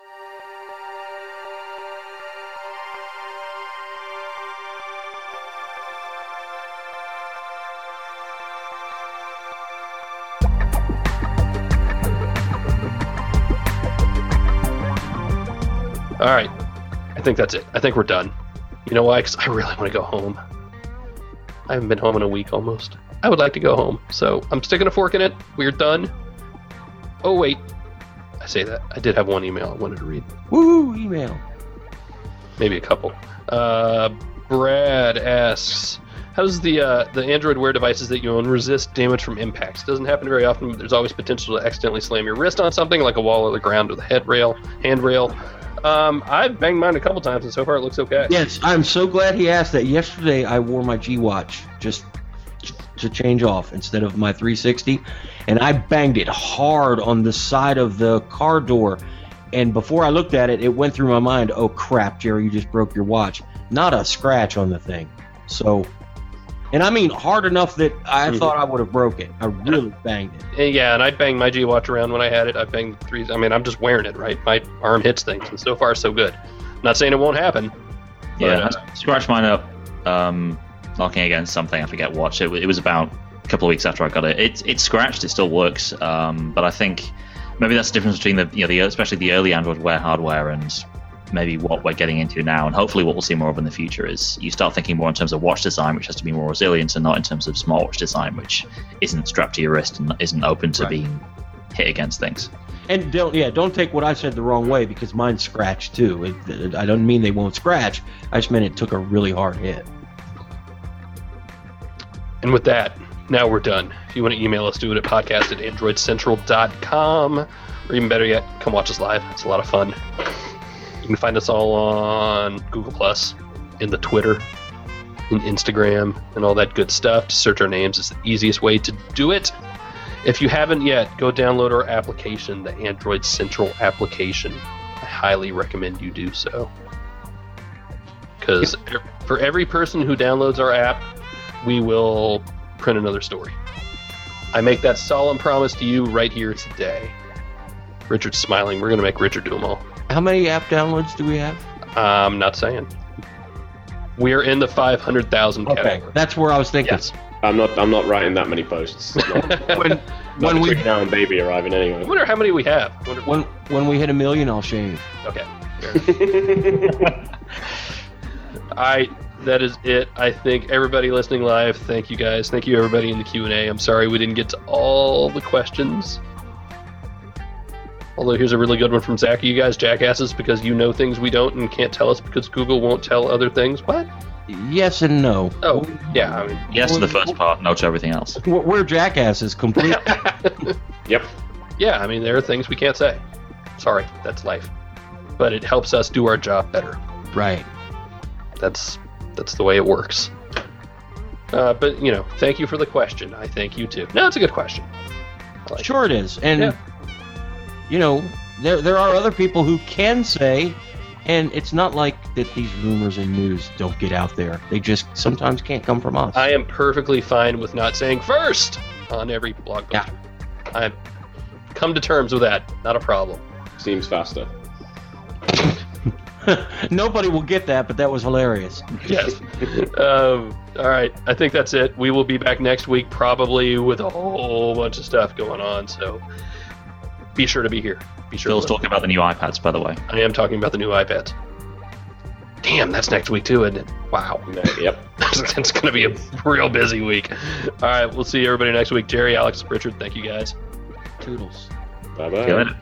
All right. I think that's it. I think we're done. You know why? Because I really want to go home. I haven't been home in a week almost. I would like to go home. So I'm sticking a fork in it. We're done. Oh, wait. I say that. I did have one email I wanted to read. Woo, email. Maybe a couple. Uh, Brad asks, how does the uh, the Android Wear devices that you own resist damage from impacts? Doesn't happen very often, but there's always potential to accidentally slam your wrist on something like a wall or the ground or the head rail, handrail. Um, I've banged mine a couple times, and so far it looks okay. Yes, I'm so glad he asked that. Yesterday, I wore my G-Watch just to change off instead of my three sixty, and I banged it hard on the side of the car door. And before I looked at it, it went through my mind, oh crap, Jerry, you just broke your watch. Not a scratch on the thing. So, and I mean hard enough that I Mhm. thought I would have broke it. I really banged it. And yeah, and I banged my G-Watch around when I had it. I banged three. I mean, I'm just wearing it, right? My arm hits things, and so far so good. Not saying it won't happen. Yeah, But, uh, I scratched mine up, um, knocking against something. I forget what. It, it was about a couple of weeks after I got it. It it scratched. It still works, um, but I think maybe that's the difference between the you know the especially the early Android Wear hardware and maybe what we're getting into now, and hopefully what we'll see more of in the future is you start thinking more in terms of watch design, which has to be more resilient, and not in terms of smartwatch design, which isn't strapped to your wrist and isn't open to Right. being hit against things. And don't yeah, don't take what I said the wrong way because mine scratched too. It, it, I don't mean they won't scratch. I just meant it took a really hard hit. And with that, now we're done. If you want to email us, do it at podcast at android central dot com. Or even better yet, come watch us live. It's a lot of fun. You can find us all on Google Plus, in the Twitter, in Instagram, and all that good stuff. To search our names is the easiest way to do it. If you haven't yet, go download our application, the Android Central application. I highly recommend you do so. Because for every person who downloads our app, we will print another story. I make that solemn promise to you right here today. Richard's smiling. We're going to make Richard do them all. How many app downloads do we have? I'm not saying. We are in the five hundred thousand okay, category. That's where I was thinking. Yes. I'm not. I'm not writing that many posts. Not, When, not when we between now and baby arriving I anyway. wonder how many we have. I wonder- when when we hit a million, I'll shave. Okay. I. That is it. I think everybody listening live, thank you guys. Thank you everybody in the Q and A. I'm sorry we didn't get to all the questions. Although here's a really good one from Zach. Are you guys jackasses because you know things we don't and can't tell us because Google won't tell other things? What? Yes and no. Oh, yeah. I mean, Yes to the first part, no to everything else. We're we're jackasses completely. Yep. yeah, I mean, there are things we can't say. Sorry, that's life. But it helps us do our job better. Right. That's that's the way it works. Uh, but, you know, thank you for the question. I thank you, too. No, it's a good question. I like Sure it is. And, Yeah. you know, there there are other people who can say, and it's not like that these rumors and news don't get out there. They just sometimes can't come from us. I am perfectly fine with not saying first on every blog post. Yeah. I've come to terms with that. Not a problem. Seems faster. Nobody will get that, but that was hilarious. Yes. um, all right. I think that's it. We will be back next week, probably with a whole bunch of stuff going on. So be sure to be here. Be sure. Phil's to talking about the new iPads, by the way. I am talking about the new iPads. Damn, that's next week too, isn't it? Wow. Yep. It's going to be a real busy week. All right. We'll see everybody next week. Jerry, Alex, Richard, thank you guys. Toodles. Bye See you bye. later.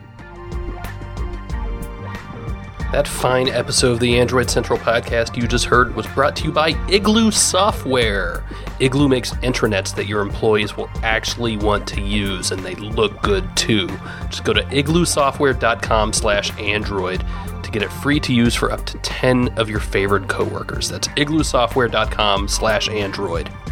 That fine episode of the Android Central podcast you just heard was brought to you by Igloo Software. Igloo makes intranets that your employees will actually want to use, and they look good too. Just go to igloo software dot com slash android to get it free to use for up to ten of your favorite coworkers. That's igloo software dot com slash android.